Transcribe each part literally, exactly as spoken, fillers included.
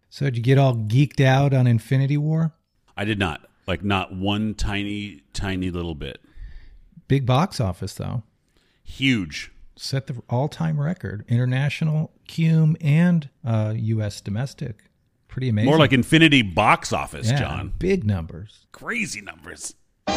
So did you get all geeked out on Infinity War? I did not. Like, not one tiny, tiny little bit. Big box office, though. Huge. Set the all-time record. International, Cume, and uh, U S domestic. Pretty amazing. More like Infinity box office, yeah, John. Big numbers. Crazy numbers. So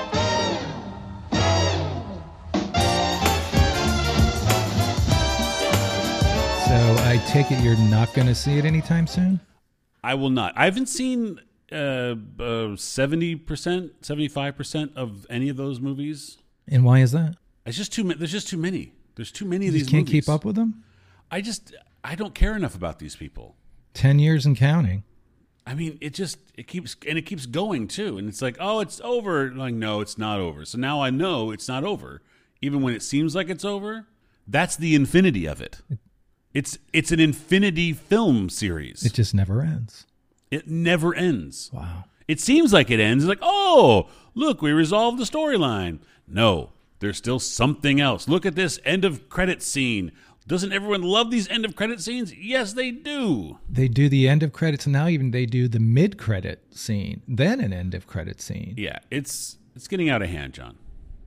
I take it you're not going to see it anytime soon? I will not. I haven't seen uh, uh, seventy percent, seventy-five percent of any of those movies. And why is that? It's just too ma- There's just too many. There's too many You of these just can't movies. keep up with them? I just, I don't care enough about these people. Ten years and counting. I mean, it just, it keeps, and it keeps going too. And it's like, oh, it's over. Like, no, it's not over. So now I know it's not over. Even when it seems like it's over, that's the infinity of it. It's, it's an infinity film series. It just never ends. It never ends. Wow. It seems like it ends. It's like, oh, look, we resolved the storyline. No, there's still something else. Look at this end of credit scene. Doesn't everyone love these end of credit scenes? Yes, they do. They do the end of credits, and now even they do the mid credit scene, then an end of credit scene. Yeah, it's it's getting out of hand, John.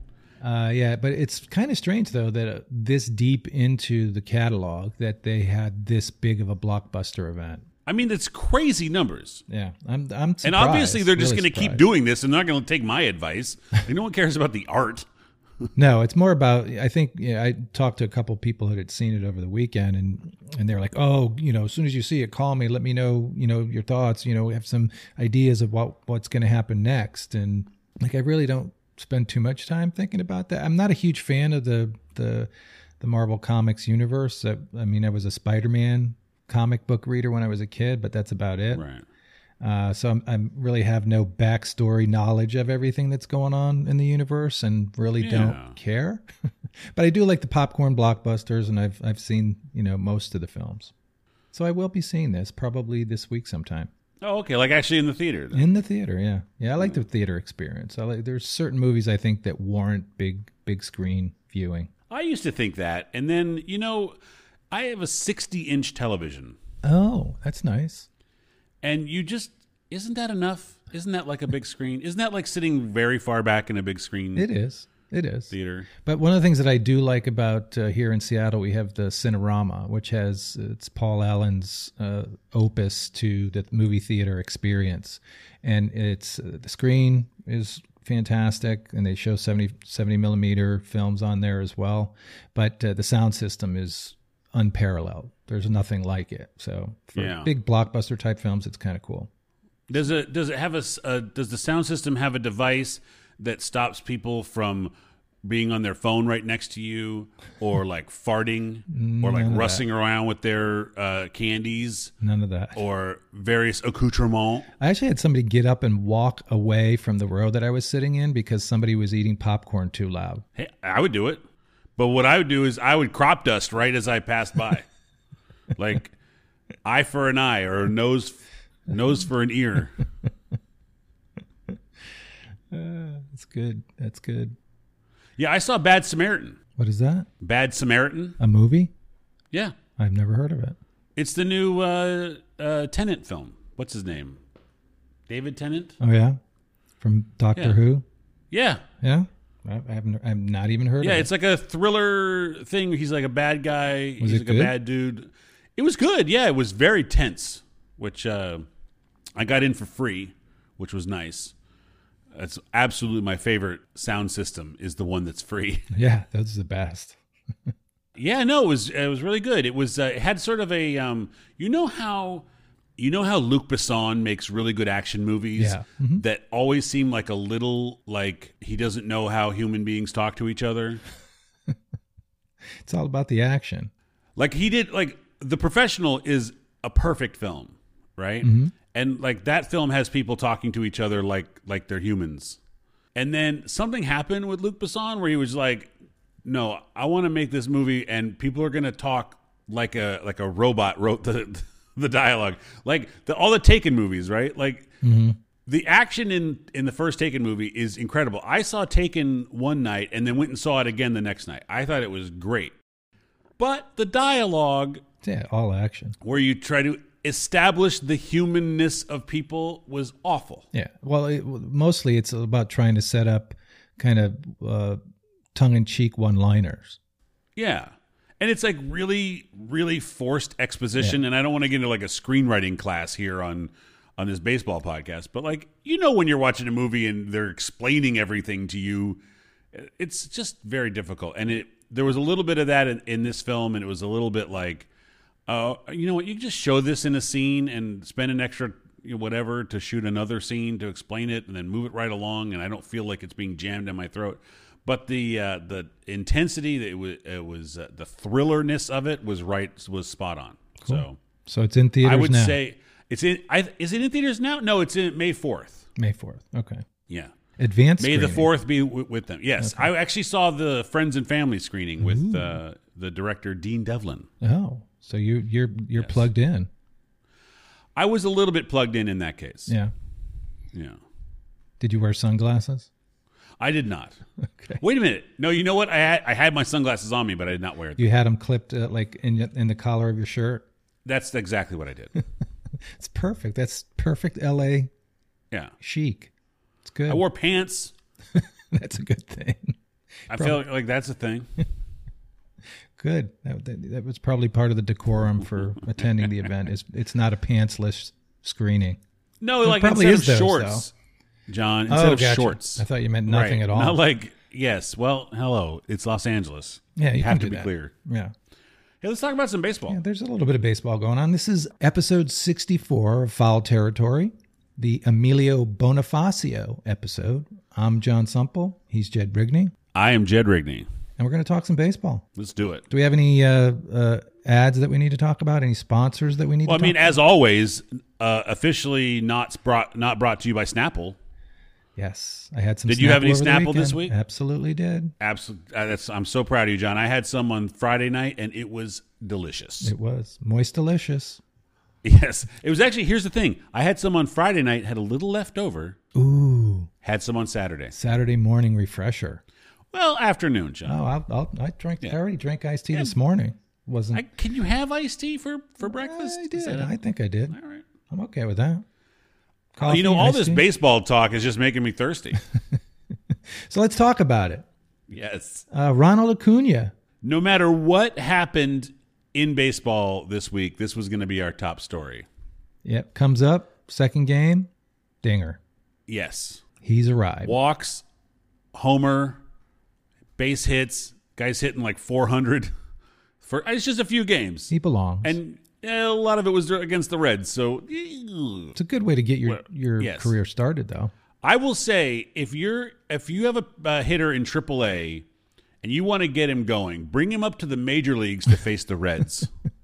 Uh, yeah, but it's kind of strange though that uh, this deep into the catalog that they had this big of a blockbuster event. I mean, it's crazy numbers. Yeah, I'm. I'm surprised. And obviously, they're just really going to keep surprised. doing this, and they're not going to take my advice. Like, no one cares about the art. No, it's more about. I think yeah, I talked to a couple of people who had seen it over the weekend, and and they're like, oh, you know, as soon as you see it, call me, let me know, you know, your thoughts. You know, we have some ideas of what what's going to happen next, and like I really don't spend too much time thinking about that. I'm not a huge fan of the the the Marvel Comics universe. I, I mean, I was a Spider-Man comic book reader when I was a kid, but that's about it. Right. Uh, so I'm, I'm really have no backstory knowledge of everything that's going on in the universe, and really Yeah. don't care. But I do like the popcorn blockbusters, and I've I've seen you know most of the films. So I will be seeing this probably this week sometime Oh, okay. Like actually in the theater. Then. in the theater. Yeah, yeah, I like the theater experience. I like there's certain movies I think that warrant big big screen viewing. I used to think that, and then you know, I have a sixty-inch television. Oh, that's nice. And you just, isn't that enough? Isn't that like a big screen? Isn't that like sitting very far back in a big screen It is. It is. theater? But one of the things that I do like about uh, here in Seattle, we have the Cinerama, which has it's Paul Allen's uh, opus to the movie theater experience, and it's uh, the screen is fantastic, and they show seventy, seventy millimeter films on there as well. But uh, the sound system is unparalleled. There's nothing like it. So for Yeah. big blockbuster type films, it's kind of cool. Does it, does it have a, s- uh, does the sound system have a device that stops people from being on their phone right next to you, or like farting, or like None of rustling around with their uh, candies, None of that. or various accoutrements? I actually had somebody get up and walk away from the row that I was sitting in because somebody was eating popcorn too loud. Hey, I would do it. But what I would do is I would crop dust right as I passed by. Like eye for an eye, or nose nose for an ear. Uh, that's good. That's good. Yeah, I saw Bad Samaritan. What is that? Bad Samaritan? A movie? Yeah. I've never heard of it. It's the new uh, uh, Tennant film. What's his name? David Tennant? Oh yeah, from Doctor Yeah. Who. Yeah. Yeah, I I haven't. I've not even heard Yeah, of it. it's like a thriller thing. He's like a bad guy. Was He's it like good? a bad dude. It was good. Yeah, it was very tense, which uh, I got in for free, which was nice. That's absolutely my favorite sound system is the one that's free. Yeah, that's the best. Yeah, no, it was it was really good. It was uh, it had sort of a um, you know how you know how Luc Besson makes really good action movies Yeah. Mhm. that always seem like a little like he doesn't know how human beings talk to each other. It's all about the action. Like he did like The Professional is a perfect film, right? Mm-hmm. And like that film has people talking to each other like like they're humans. And then something happened with Luc Besson where he was like, "No, I want to make this movie and people are going to talk like a like a robot wrote the the dialogue." Like the, all the Taken movies, right? Like Mm-hmm. the action in in the first Taken movie is incredible. I saw Taken one night and then went and saw it again the next night. I thought it was great. But the dialogue Yeah, all action. where you try to establish the humanness of people was awful. Yeah. Well, it, mostly it's about trying to set up kind of uh, tongue-in-cheek one-liners. Yeah. And it's like really, really forced exposition. Yeah. And I don't want to get into like a screenwriting class here on, on this baseball podcast, but like, you know, when you're watching a movie and they're explaining everything to you, it's just very difficult. And it, there was a little bit of that in, in this film. And it was a little bit like, uh, you know what, you can just show this in a scene and spend an extra you know, whatever to shoot another scene to explain it and then move it right along. And I don't feel like it's being jammed in my throat. But the uh, the intensity, it was, it was uh, the thrillerness of it was right, was spot on. Cool. So, so it's in theaters now. I would now. say it's in. I, is it in theaters now? No, it's in May fourth. May fourth. Okay. Yeah. Advanced. May screening. the fourth be w- with them. Yes, Okay. I actually saw the Friends and Family screening with uh, the director Dean Devlin. Oh, so you you're you're Yes. plugged in. I was a little bit plugged in in that case. Yeah. Yeah. Did you wear sunglasses? I did not. Okay. Wait a minute. No, you know what? I had, I had my sunglasses on me, but I did not wear them. You had them clipped uh, like in y- in the collar of your shirt. That's exactly what I did. It's perfect. That's perfect L A Yeah. chic. It's good. I wore pants. That's a good thing. I feel like, like that's a thing. Good. That, that, that was probably part of the decorum for attending the event. Is it's not a pantsless screening. No, It like probably instead is of those, shorts, John. Instead Oh, of gotcha. shorts. I thought you meant nothing Right. at all. Not like yes. Well, hello. It's Los Angeles. yeah, you have can to do be that. clear. Yeah. Hey, let's talk about some baseball. Yeah, there's a little bit of baseball going on. This is episode sixty-four of Foul Territory, the Emilio Bonifacio episode. I'm John Sumple. He's Jed Brigney. I am Jed Rigney. And we're going to talk some baseball. Let's do it. Do we have any uh, uh, ads that we need to talk about? Any sponsors that we need Well, I to mean, talk as always, uh, officially not brought not brought to you by Snapple. Yes. I had some Did you have any over the Snapple this weekend. week? Absolutely did. Absolutely. Uh, that's, I'm so proud of you, John. I had some on Friday night, and it was delicious. It was. Moist delicious. Yes. It was actually, here's the thing. I had some on Friday night, had a little left over, Ooh. had some on Saturday. Saturday morning refresher. Well, afternoon, John. Oh, I'll, I'll, I drank. Yeah. I already drank iced tea this morning. Wasn't I, can you have iced tea for, for breakfast? I Is did. that a- I think I did. all right. I'm okay with that. Well, you know, Coffee, all iced this tea. baseball talk is just making me thirsty. So let's talk about it. Yes. Uh, Ronald Acuna. No matter what happened in baseball this week, this was going to be our top story. Yep, comes up. Second game, dinger. Yes. He's arrived. Walks, homer, base hits, guys hitting like four hundred. For it's just a few games. He belongs. And eh, a lot of it was against the Reds. So it's a good way to get your, Well, your yes. career started, though. I will say, if you're if you have a, a hitter in triple A and you want to get him going, bring him up to the major leagues to face the Reds.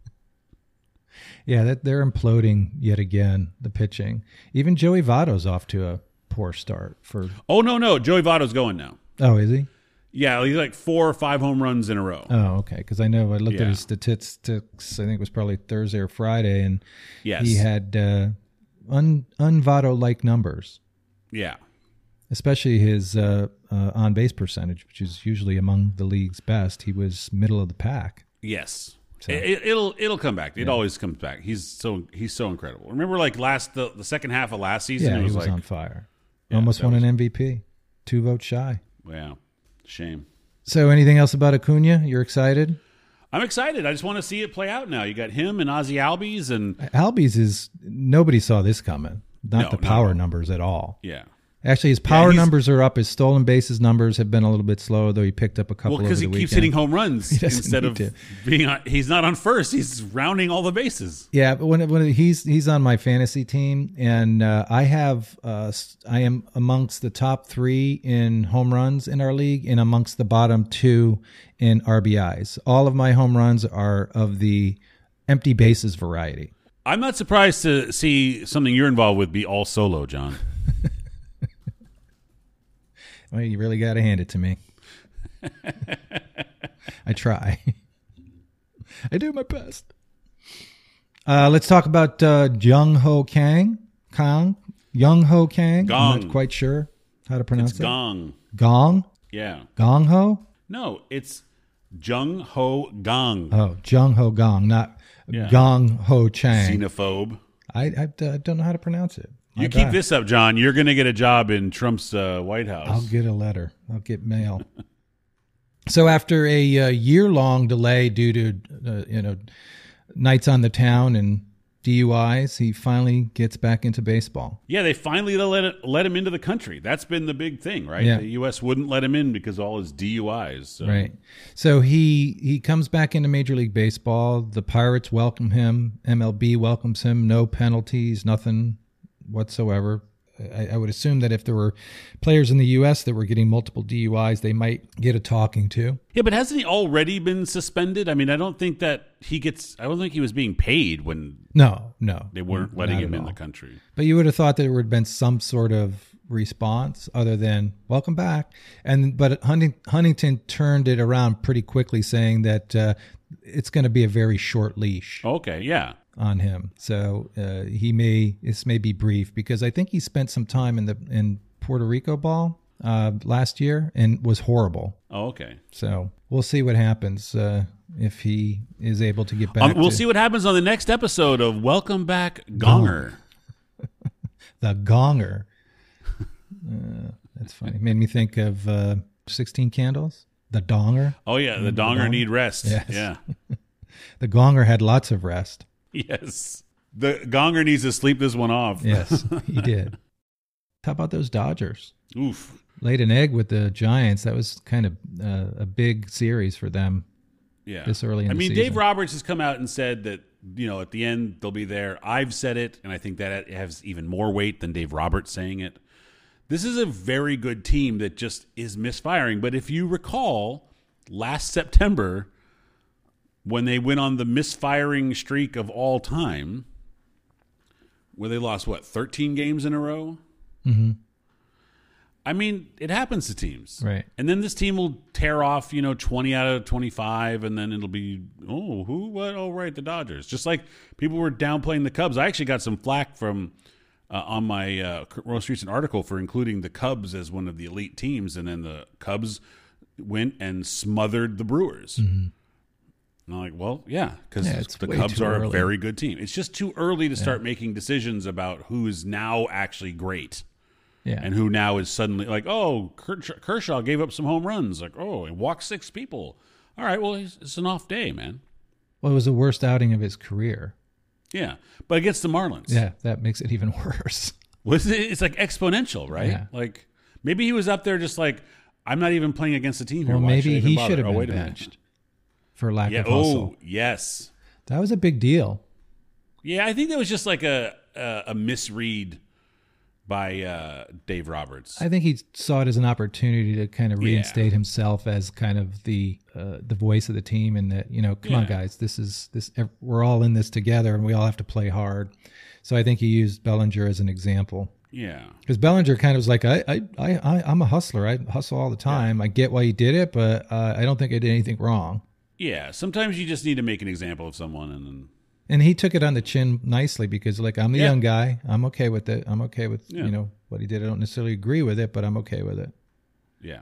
Yeah, that they're imploding yet again, the pitching. Even Joey Votto's off to a poor start. For Oh, no, no. Joey Votto's going now. Oh, is he? Yeah, he's like four or five home runs in a row. Oh, okay. Because I know I looked Yeah. at his statistics. I think it was probably Thursday or Friday, and Yes. he had uh, un unVotto like numbers, Yeah. especially his uh, uh, on base percentage, which is usually among the league's best. He was middle of the pack. Yes. So- It, it'll it'll come back. It always comes back. He's so he's so incredible. Remember, like last the, the second half of last season, Yeah, it he was, was like, on fire. Yeah, Almost that won was- an M V P. Two votes shy. wow, shame. So, anything else about Acuna? You're excited? I'm excited. I just want to see it play out now. You got him and Ozzy Albies, and Albies is nobody saw this coming. Not No, the not power at all. numbers at all. yeah. Actually, his power he's- numbers are up. His stolen bases numbers have been a little bit slow, though he picked up a couple Well, because over he the keeps weekend. hitting home runs doesn't instead of need to. being on. He's not on first. He's rounding all the bases. Yeah, but when, when he's he's on my fantasy team, and uh, I have uh, I am amongst the top three in home runs in our league, and amongst the bottom two in R B Is. All of my home runs are of the empty bases variety. I'm not surprised to see something you're involved with be all solo, John. Well, you really got to hand it to me. I try. I do my best. Uh, let's talk about uh, Jung Ho Kang. Kang? Young Ho Kang? I'm Gong. not quite sure how to pronounce It's it. Gong. Gong? Yeah. Gong Ho? No, it's Jung Ho Gong. Oh, Jung Ho Gong. Not Yeah. Gong Ho Chang. Xenophobe. I, I, I don't know how to pronounce it. My You keep bad. this up, John. You're going to get a job in Trump's uh, White House. I'll get a letter. I'll get mail. So after a uh, year-long delay due to uh, you know nights on the town and D U Is, he finally gets back into baseball. Yeah, they finally let it, let him into the country. That's been the big thing, right? Yeah. The U S wouldn't let him in because of all his D U Is. So. Right. So he he comes back into Major League Baseball. The Pirates welcome him. M L B welcomes him. No penalties, nothing whatsoever. I, I would assume that if there were players in the U S that were getting multiple D U Is, they might get a talking to. Yeah, but hasn't he already been suspended? I mean, I don't think that he gets. I don't think he was being paid when No, no. they weren't letting not him at in all. the country. But you would have thought that there would have been some sort of response other than welcome back. And but Hunting, Huntington turned it around pretty quickly, saying that uh, it's going to be a very short leash Okay, yeah. on him. So uh, he may this may be brief because I think he spent some time in the in Puerto Rico ball uh, last year and was horrible. Oh, okay. So we'll see what happens uh, if he is able to get back. Um, we'll to see what happens on the next episode of Welcome Back, Gonger. the Gonger. Uh, that's funny. Made me think of uh, sixteen Candles. The Donger. Oh yeah, the Donger Donger? need rest. Yes. Yeah. The Gonger had lots of rest. Yes. The Gonger needs to sleep this one off. Yes, he did. How about those Dodgers? Oof. Laid an egg with the Giants. That was kind of uh, a big series for them. Yeah. This early in I the mean, season. Dave Roberts has come out and said that, you know, at the end they'll be there. I've said it, and I think that it has even more weight than Dave Roberts saying it. This is a very good team that just is misfiring. But if you recall, last September, when they went on the misfiring streak of all time, where they lost, what, thirteen games in a row? Mm-hmm. I mean, it happens to teams. Right. And then this team will tear off, you know, twenty out of twenty-five, and then it'll be, oh, who, what? Oh, right, the Dodgers. Just like people were downplaying the Cubs. I actually got some flack from uh, on my uh, most recent article for including the Cubs as one of the elite teams, and then the Cubs went and smothered the Brewers. Mm-hmm. And I'm like, well, yeah, because Yeah, it's the way Cubs too are early. a very good team. It's just too early to start making decisions about who is now actually great. Yeah. And who now is suddenly like, oh, Kershaw gave up some home runs. Like, oh, he walked six people. All right, well, it's an off day, man. Well, it was the worst outing of his career. Yeah, but against the Marlins. Yeah, that makes it even worse. Was it, it's like exponential, right? Yeah. Like maybe he was up there just like, I'm not even playing against the team here. Well, Why maybe should I even he bother? should have Oh, been wait a minute. benched for lack Yeah. of hustle. Oh, yes. That was a big deal. Yeah, I think that was just like a a, a misread by uh, Dave Roberts. I think he saw it as an opportunity to kind of Yeah. reinstate himself as kind of the uh, the voice of the team, and that, you know, come on Yeah. guys, this is this we're all in this together, and we all have to play hard. So I think he used Bellinger as an example, yeah. because Bellinger kind of was like, I I I I- I'm a hustler. I hustle all the time. I get why you did it, but uh, I don't think I did anything wrong. Yeah. Sometimes you just need to make an example of someone, and then And he took it on the chin nicely because, like, I'm the Yeah. young guy. I'm okay with it. I'm okay with, Yeah. you know, what he did. I don't necessarily agree with it, but I'm okay with it. yeah.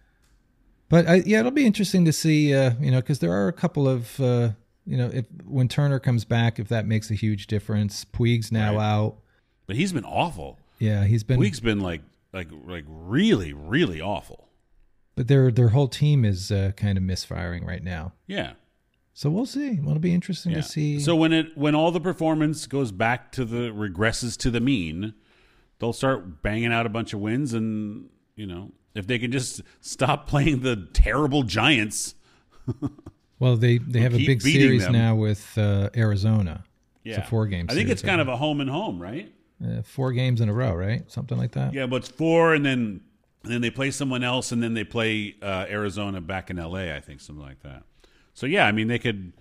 But I, yeah, it'll be interesting to see, uh, you know, because there are a couple of, uh, you know, if when Turner comes back, if that makes a huge difference. Puig's now Right. out. But he's been awful. Yeah, he's been. Puig's been like like like really really awful. But their their whole team is uh, kind of misfiring right now. Yeah. So we'll see. It'll be interesting Yeah. to see. So when it when all the performance goes back to the regresses to the mean, they'll start banging out a bunch of wins, and you know, if they can just stop playing the terrible Giants. well, they they have a keep big beating series them. now with uh, Arizona. Yeah. It's a four game. I think it's kind of a home and home, right? uh, four games in a row, right? Something like that. Yeah, but it's four, and then and then they play someone else, and then they play uh, Arizona back in L A. I think something like that. So yeah, I mean they could.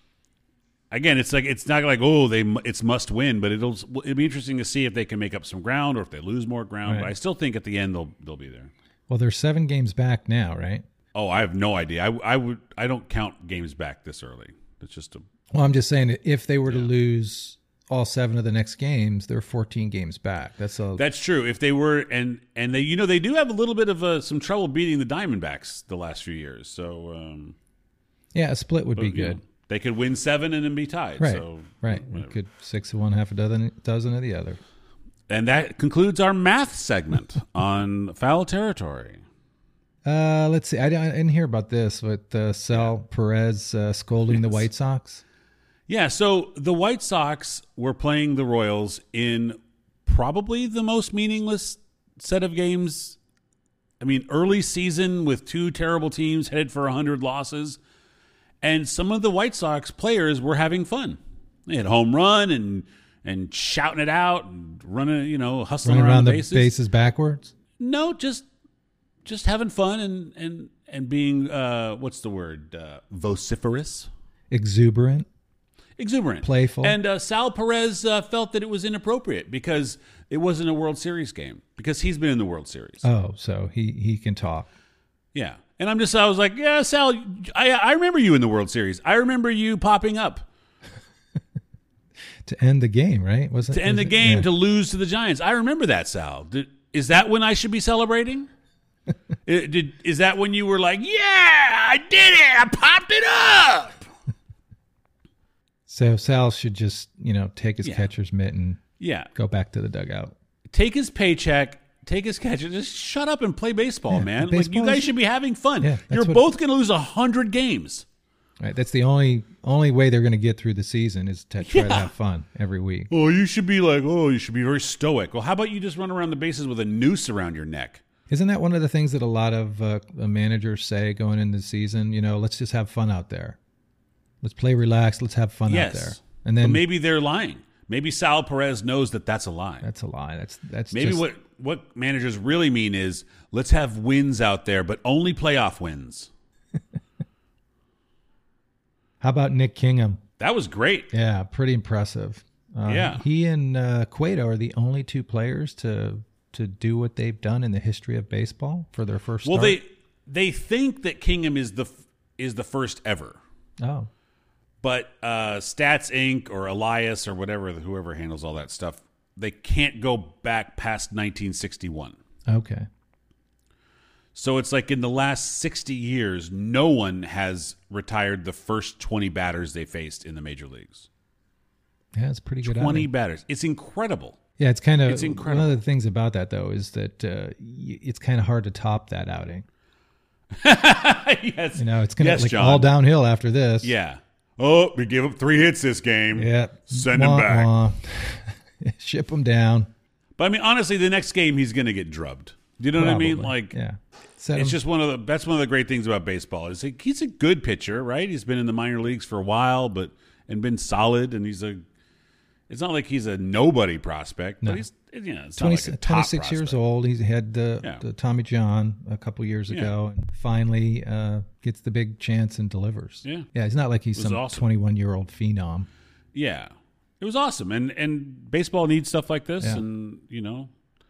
Again, it's like it's not like oh they it's must win, but it'll it'll be interesting to see if they can make up some ground or if they lose more ground. Right. But I still think at the end they'll they'll be there. Well, they're seven games back now, right? Oh, I have no idea. I, I would I don't count games back this early. It's just a Well, I'm just saying that if they were to lose all seven of the next games, they're fourteen games back. That's a that's true. If they were and and they you know they do have a little bit of uh, some trouble beating the Diamondbacks the last few years. So um, yeah, a split would be But, you good. know, They could win seven and then be tied. Right. So, right. We could six of one, half a dozen, dozen of the other. And that concludes our math segment on Foul Territory. Uh, let's see. I, I didn't hear about this with uh, Sal Perez uh, scolding yes. the White Sox. Yeah, so the White Sox were playing the Royals in probably the most meaningless set of games. I mean, early season with two terrible teams headed for one hundred losses. And some of the White Sox players were having fun. They had home run and and shouting it out and running, you know, hustling running around, around the bases. bases backwards. No, just just having fun and and and being uh, what's the word? Uh, vociferous, exuberant, exuberant, playful. And uh, Sal Perez uh, felt that it was inappropriate because it wasn't a World Series game because he's been in the World Series. Oh, so he he can talk. Yeah. And I'm just, I was like, yeah, Sal, I, I remember you in the World Series. I remember you popping up. To end the game, right? Was it, to end was the it? game, Yeah. to lose to the Giants. I remember that, Sal. Did, is that when I should be celebrating? it, did, is that when you were like, yeah, I did it. I popped it up. So Sal should just, you know, take his Yeah. catcher's mitt and Yeah. go back to the dugout. Take his paycheck. Take his catcher. Just shut up and play baseball, Yeah, man. Like, baseball you guys is- should be having fun. Yeah, that's You're what- both going to lose one hundred games. Right. That's the only only way they're going to get through the season is to try to Yeah. have fun every week. Oh, you should be like, oh, you should be very stoic. Well, how about you just run around the bases with a noose around your neck? Isn't that one of the things that a lot of uh, managers say going into the season? You know, let's just have fun out there. Let's play relaxed. Let's have fun Yes. out there. And then But maybe they're lying. Maybe Sal Perez knows that that's a lie. that's a lie. That's that's Maybe just, what, what managers really mean is let's have wins out there, but only playoff wins. How about Nick Kingham? That was great. Yeah, pretty impressive. Uh, Yeah. he and uh, Cueto are the only two players to to do what they've done in the history of baseball for their first. Well, start. they they think that Kingham is the f- is the first ever. oh But uh, Stats Incorporated or Elias or whatever, whoever handles all that stuff, they can't go back past nineteen sixty-one. okay. So it's like in the last sixty years, no one has retired the first twenty batters they faced in the major leagues. Yeah, it's pretty good. twenty outing. batters. It's incredible. Yeah, it's kind of It's incredible. One of the things about that though is that uh, y- it's kind of hard to top that outing. yes. You know, it's gonna Yes, like John. all downhill after this. Yeah. Oh, we gave up three hits this game. Yeah. Send him Wah, back. wah. Ship him down. But I mean, honestly, the next game he's going to get drubbed. Do you know what I mean? Probably. Like, yeah. Set it's him- just one of the that's one of the great things about baseball is like, he's a good pitcher, right? He's been in the minor leagues for a while, but and been solid, and he's a. It's not like he's a nobody prospect, No. but he's you know it's twenty, not like a top twenty-six years prospect. old. He's had the, Yeah. the Tommy John a couple years Yeah. ago, and finally uh, gets the big chance and delivers. Yeah. yeah. He's not like he's It was some awesome. twenty-one-year-old phenom. Yeah, it was awesome, and and baseball needs stuff like this, Yeah. and you know,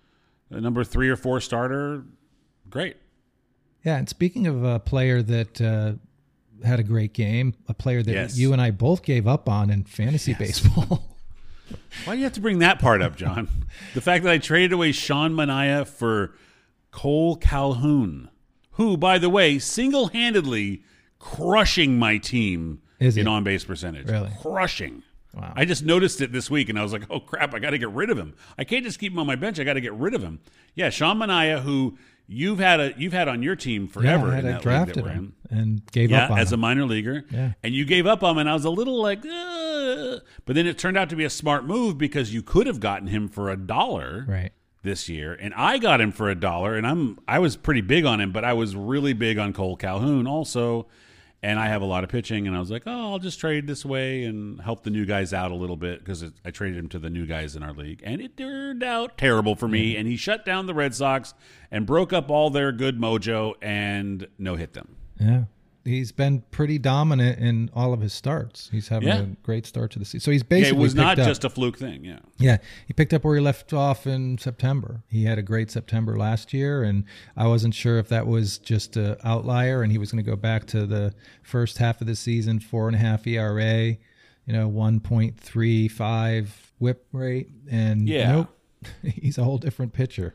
a number three or four starter, great. Yeah, and speaking of a player that uh, had a great game, a player that Yes. you and I both gave up on in fantasy baseball. Why do you have to bring that part up, John? The fact that I traded away Sean Manaea for Cole Calhoun, who, by the way, single-handedly crushing my team Is in he? on-base percentage. Really? Crushing. Wow. I just noticed it this week, and I was like, oh, crap, I got to get rid of him. I can't just keep him on my bench. I got to get rid of him. Yeah, Sean Manaea, who you've had a you've had on your team forever yeah, I, in had, I that league that drafted we're in. him and gave Yeah, up on as a him. minor leaguer. Yeah. And you gave up on him, and I was a little like, Ugh. But then it turned out to be a smart move because you could have gotten him for a dollar Right. this year, and I got him for a dollar, and I'm I was pretty big on him, but I was really big on Cole Calhoun also, and I have a lot of pitching, and I was like, oh, I'll just trade this way and help the new guys out a little bit because I traded him to the new guys in our league, and it turned out terrible for me, and he shut down the Red Sox and broke up all their good mojo and no hit them. Yeah. He's been pretty dominant in all of his starts. He's having Yeah. a great start to the season. So he's Yeah, basically it was not picked up- just a fluke thing. Yeah, Yeah, he picked up where he left off in September. He had a great September last year, and I wasn't sure if that was just an outlier and he was going to go back to the first half of the season, four and a half E R A, you know, one point three five whip rate, and Yeah. nope, he's a whole different pitcher.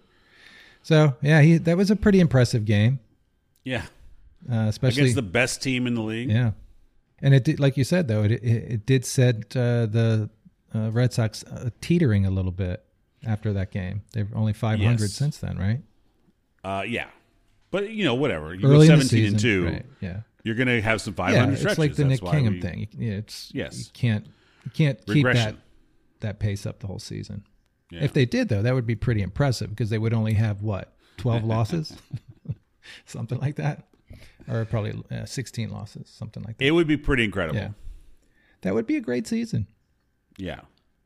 So yeah, he that was a pretty impressive game, yeah, uh, especially against the best team in the league. yeah. And it did, like you said, though, it it, it did set uh, the uh, Red Sox uh, teetering a little bit after that game. They're only five hundred Yes. since then, right? Uh, yeah, but you know, whatever. You Early go in the seventeen season, and two. right, yeah. You're going to have some five Yeah, hundred it's stretches. like the That's Nick why Kingham we- thing. You, yeah, it's Yes. you can't you can't keep Regression. that that pace up the whole season. Yeah. If they did, though, that would be pretty impressive because they would only have what twelve losses, something like that, or probably uh, sixteen losses, something like that. It would be pretty incredible. Yeah, that would be a great season. Yeah.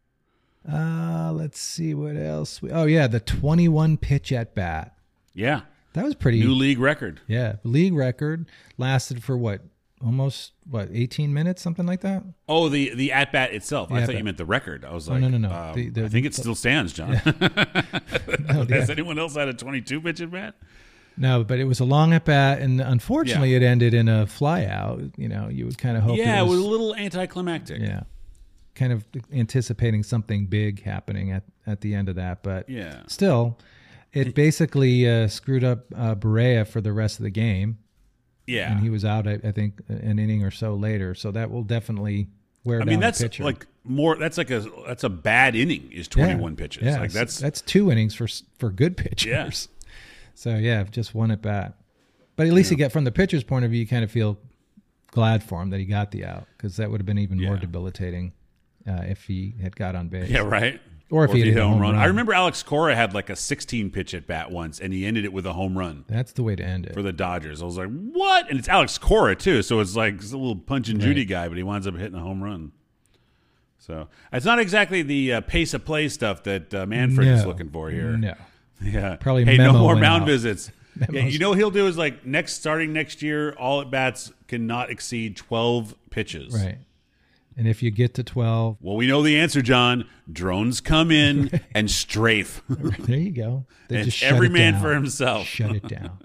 Uh, let's see what else. We, oh yeah, the twenty-one pitch at bat. Yeah. That was pretty. New league record. Yeah, league record, lasted for what, almost what, eighteen minutes, something like that. Oh, the the at bat itself. I thought at-bat. you meant the record. I was Oh, like, no, no, no. um, The- the- I think it still stands, John. No, the- Has anyone else had a twenty-two pitch at bat? No, but it was a long at bat, and unfortunately, Yeah. it ended in a fly out. You know, you would kind of hope. Yeah, it it was was, a little anticlimactic. yeah, kind of anticipating something big happening at at the end of that, but Yeah. still, it basically uh, screwed up uh, Berea for the rest of the game, Yeah. and he was out. I, I think an inning or so later, so that will definitely wear I down mean, the that's pitcher. like more. That's like a that's a bad inning. Is twenty-one pitches. Yeah, Like that's that's two innings for for good pitchers. Yeah. So yeah, just one at bat. But at least you get from the pitcher's point of view, you kind of feel glad for him that he got the out because that would have been even more Yeah. debilitating uh, if he had got on base. yeah, right. Or if he had hit a home run. I remember Alex Cora had like a sixteen pitch at bat once, and he ended it with a home run That's the way to end it. for the Dodgers. I was like, what? And it's Alex Cora too, so it's like it's a little punch and Judy guy, but he winds up hitting a home run. So it's not exactly the uh, pace of play stuff that uh, Manfred is No. looking for here. No. Yeah, Probably Hey, no memo more went mound out. visits. Yeah, Memos. you know what he'll do is like next starting next year, all at bats cannot exceed twelve pitches. Right. And if you get to twelve, Well, we know the answer, John. Drones come in and strafe. there you go. They And just it's shut every it man down. for himself. Shut it down.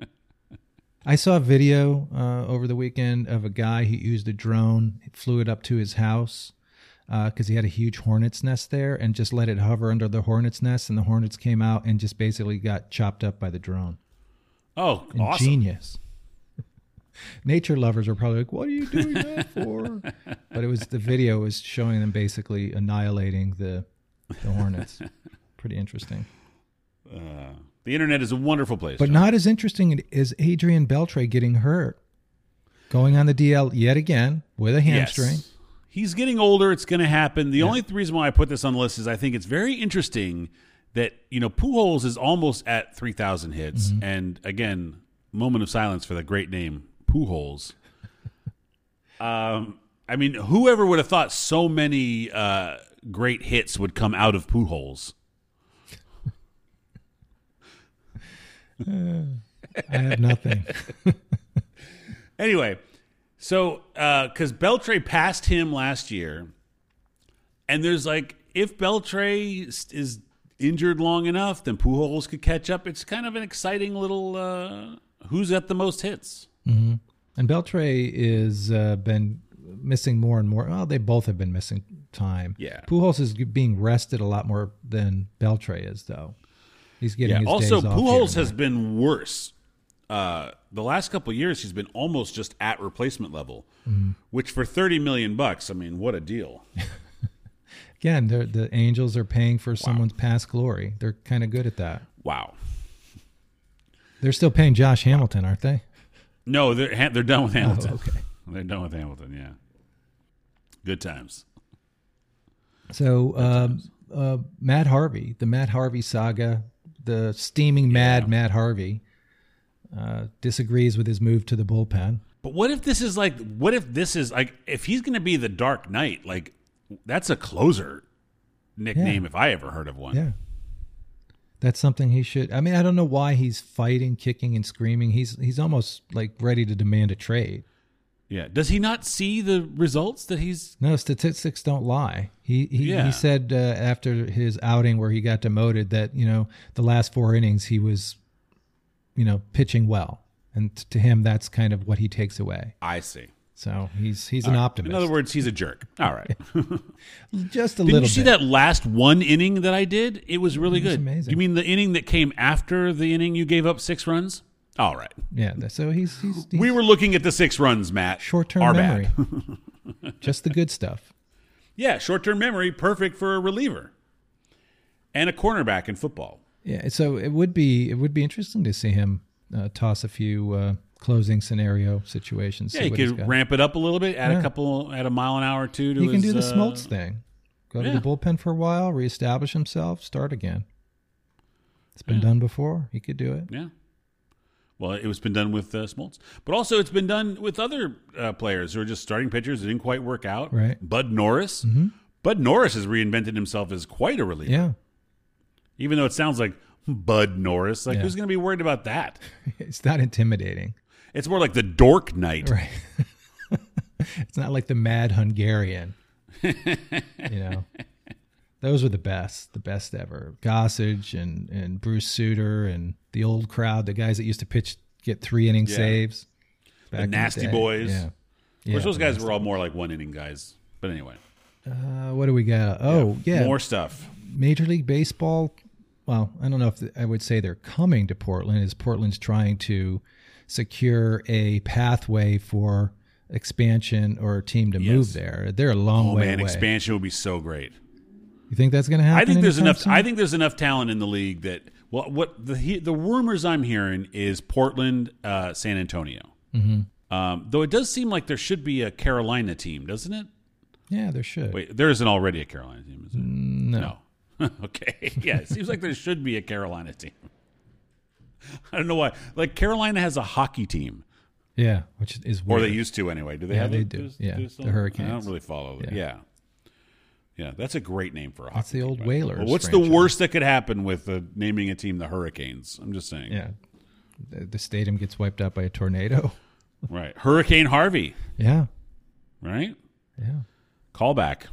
I saw a video uh, over the weekend of a guy who used a drone, flew it up to his house because he had a huge hornet's nest there and just let it hover under the hornet's nest, and the hornets came out and just basically got chopped up by the drone. Oh, awesome. Ingenious. Nature lovers were probably like, what are you doing that for? But it was the video was showing them basically annihilating the, the hornets. Pretty interesting. Uh, the internet is a wonderful place. But John. not as interesting as Adrian Beltre getting hurt. Going on the D L yet again with a hamstring. Yes. He's getting older. It's going to happen. The only th- reason why I put this on the list is I think it's very interesting that, you know, Pujols is almost at three thousand hits. Mm-hmm. And again, moment of silence for the great name, Pujols. um, I mean, whoever would have thought so many uh, great hits would come out of Pujols? I have nothing. Anyway, so because Beltre passed him last year, and there's like, if Beltre is- is injured long enough, then Pujols could catch up. It's kind of an exciting little uh, who's at the most hits. Mm-hmm. And Beltre is uh, been missing more and more. Well, they both have been missing time. Yeah. Pujols is being rested a lot more than Beltre is, though. He's getting Yeah. his Also, days off here Pujols and has there. been worse. Uh, the last couple of years, he's been almost just at replacement level, Mm-hmm. which for thirty million bucks, I mean, what a deal! Again, they're- the Angels are paying for someone's past glory. They're kind of good at that. Wow. They're still paying Josh Hamilton, aren't they? No, they're ha- they're done with Hamilton. Oh, okay. They're done with Hamilton. Yeah. Good times. So um, uh, Matt Harvey, the Matt Harvey saga, the steaming mad Matt Harvey uh, disagrees with his move to the bullpen. But what if this is like? What if this is like? If he's going to be the Dark Knight, like that's a closer nickname Yeah. if I ever heard of one. Yeah. That's something he should. I mean, I don't know why he's fighting, kicking, and screaming. He's he's almost like ready to demand a trade. Yeah. Does he not see the results that he's? No, statistics don't lie. He he, Yeah. he said uh, after his outing where he got demoted that, you know, the last four innings he was, you know, pitching well, and t- to him that's kind of what he takes away. I see. So he's he's an optimist. In other words, he's a jerk. All right. just a Didn't little you see bit. that last one inning that I did? It was really It was good. amazing. You mean the inning that came after the inning you gave up six runs? All right. Yeah, that- so he's, he's, he's We were looking at the six runs, Matt. short-term Our memory. bad. Just the good stuff. Yeah, short-term memory, perfect for a reliever and a cornerback in football. Yeah, so it would be it would be interesting to see him uh, toss a few uh, closing scenario situations. Yeah, see he what he's could got. ramp it up a little bit, add Yeah. a couple, add a mile an hour or two to He his. can do the uh, Smoltz thing. Go yeah. to the bullpen for a while, reestablish himself, start again. It's been Yeah. done before. He could do it. Yeah. Well, it was been done with uh, Smoltz, but also it's been done with other uh, players who are just starting pitchers that didn't quite work out. Right. Bud Norris. Mm-hmm. Bud Norris has reinvented himself as quite a reliever. Yeah. Even though it sounds like Bud Norris, like Yeah. who's going to be worried about that? It's not intimidating. It's more like the Dork Knight. Right. It's not like the Mad Hungarian. You know, those were the best, the best ever. Gossage and, and Bruce Sutter and the old crowd, the guys that used to pitch, get three inning Yeah. saves. back The in Nasty day. Boys. Yeah. Of Yeah, course, those the guys Nasty were all more like one inning guys. But anyway, Uh, what do we got? Oh, yeah. more stuff. Major League Baseball. Well, I don't know if the, I would say they're coming to Portland, as Portland's trying to secure a pathway for expansion or a team to Yes. move there. They're a long Oh way man, away. expansion would be so great. You think that's going to happen? I think there's anytime enough. soon? I think there's enough talent in the league that. Well, what the he- the rumors I'm hearing is Portland, uh, San Antonio. Mm-hmm. Um, though it does seem like there should be a Carolina team, doesn't it? Yeah, there should. Wait, there isn't already a Carolina team, is there? No. No. Okay. Yeah, it seems like there should be a Carolina team. I don't know why. Like Carolina has a hockey team, Yeah, which is or weird. they used to anyway. Do they Yeah, have? they a, do. do- Yeah, do the some- Hurricanes. I don't really follow. Yeah. Yeah. yeah, yeah. That's a great name for a hockey. That's the team, old by the way. Whalers Well, what's franchise. the worst that could happen with uh, naming a team the Hurricanes? I'm just saying. Yeah, the, the stadium gets wiped out by a tornado. Right. Hurricane Harvey. Yeah, Right. yeah. Callback.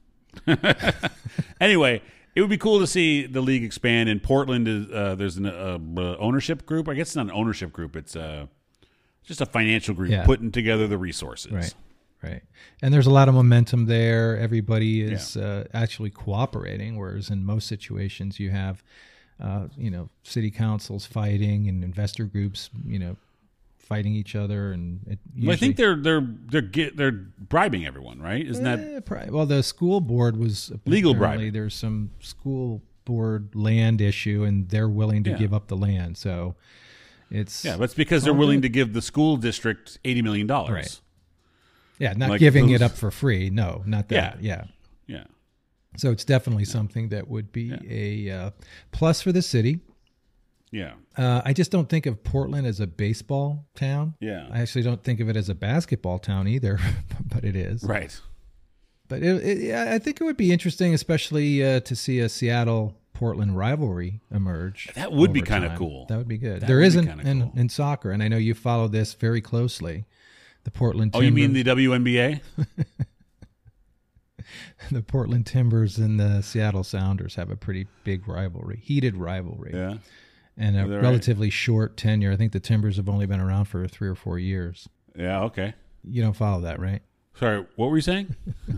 Anyway, it would be cool to see the league expand. In Portland, is uh, there's an uh, uh, ownership group. I guess it's not an ownership group. It's uh, just a financial group Yeah. putting together the resources. Right, right. And there's a lot of momentum there. Everybody is uh, actually cooperating, whereas in most situations you have, uh, you know, city councils fighting and investor groups, you know, fighting each other. And it Well, I think usually- they're they're they're get, they're bribing everyone, right? Isn't that Eh, pri- well, the school board was Legal apparently bribe. There's some school board land issue, and they're willing to Yeah. give up the land. So it's yeah? But it's because it's they're all willing good. to give the school district eighty million dollars. Right. yeah, not like giving those- it up for free. No, not that. Yeah. Yeah. So it's definitely something that would be a uh, plus for the city. Yeah. Uh, I just don't think of Portland as a baseball town. Yeah. I actually don't think of it as a basketball town either, but it is. Right. But it, it, yeah, I think it would be interesting, especially uh, to see a Seattle-Portland rivalry emerge. That would be over kinda time. cool. That would be good. That There would be isn't kinda in, cool. in soccer, and I know you follow this very closely. The Portland Oh, Timbers, you mean the W N B A? the Portland Timbers and the Seattle Sounders have a pretty big rivalry, heated rivalry. Yeah. And a Is that right? relatively short tenure. I think the Timbers have only been around for three or four years. Yeah. Okay. You don't follow that, right? Sorry. What were you saying?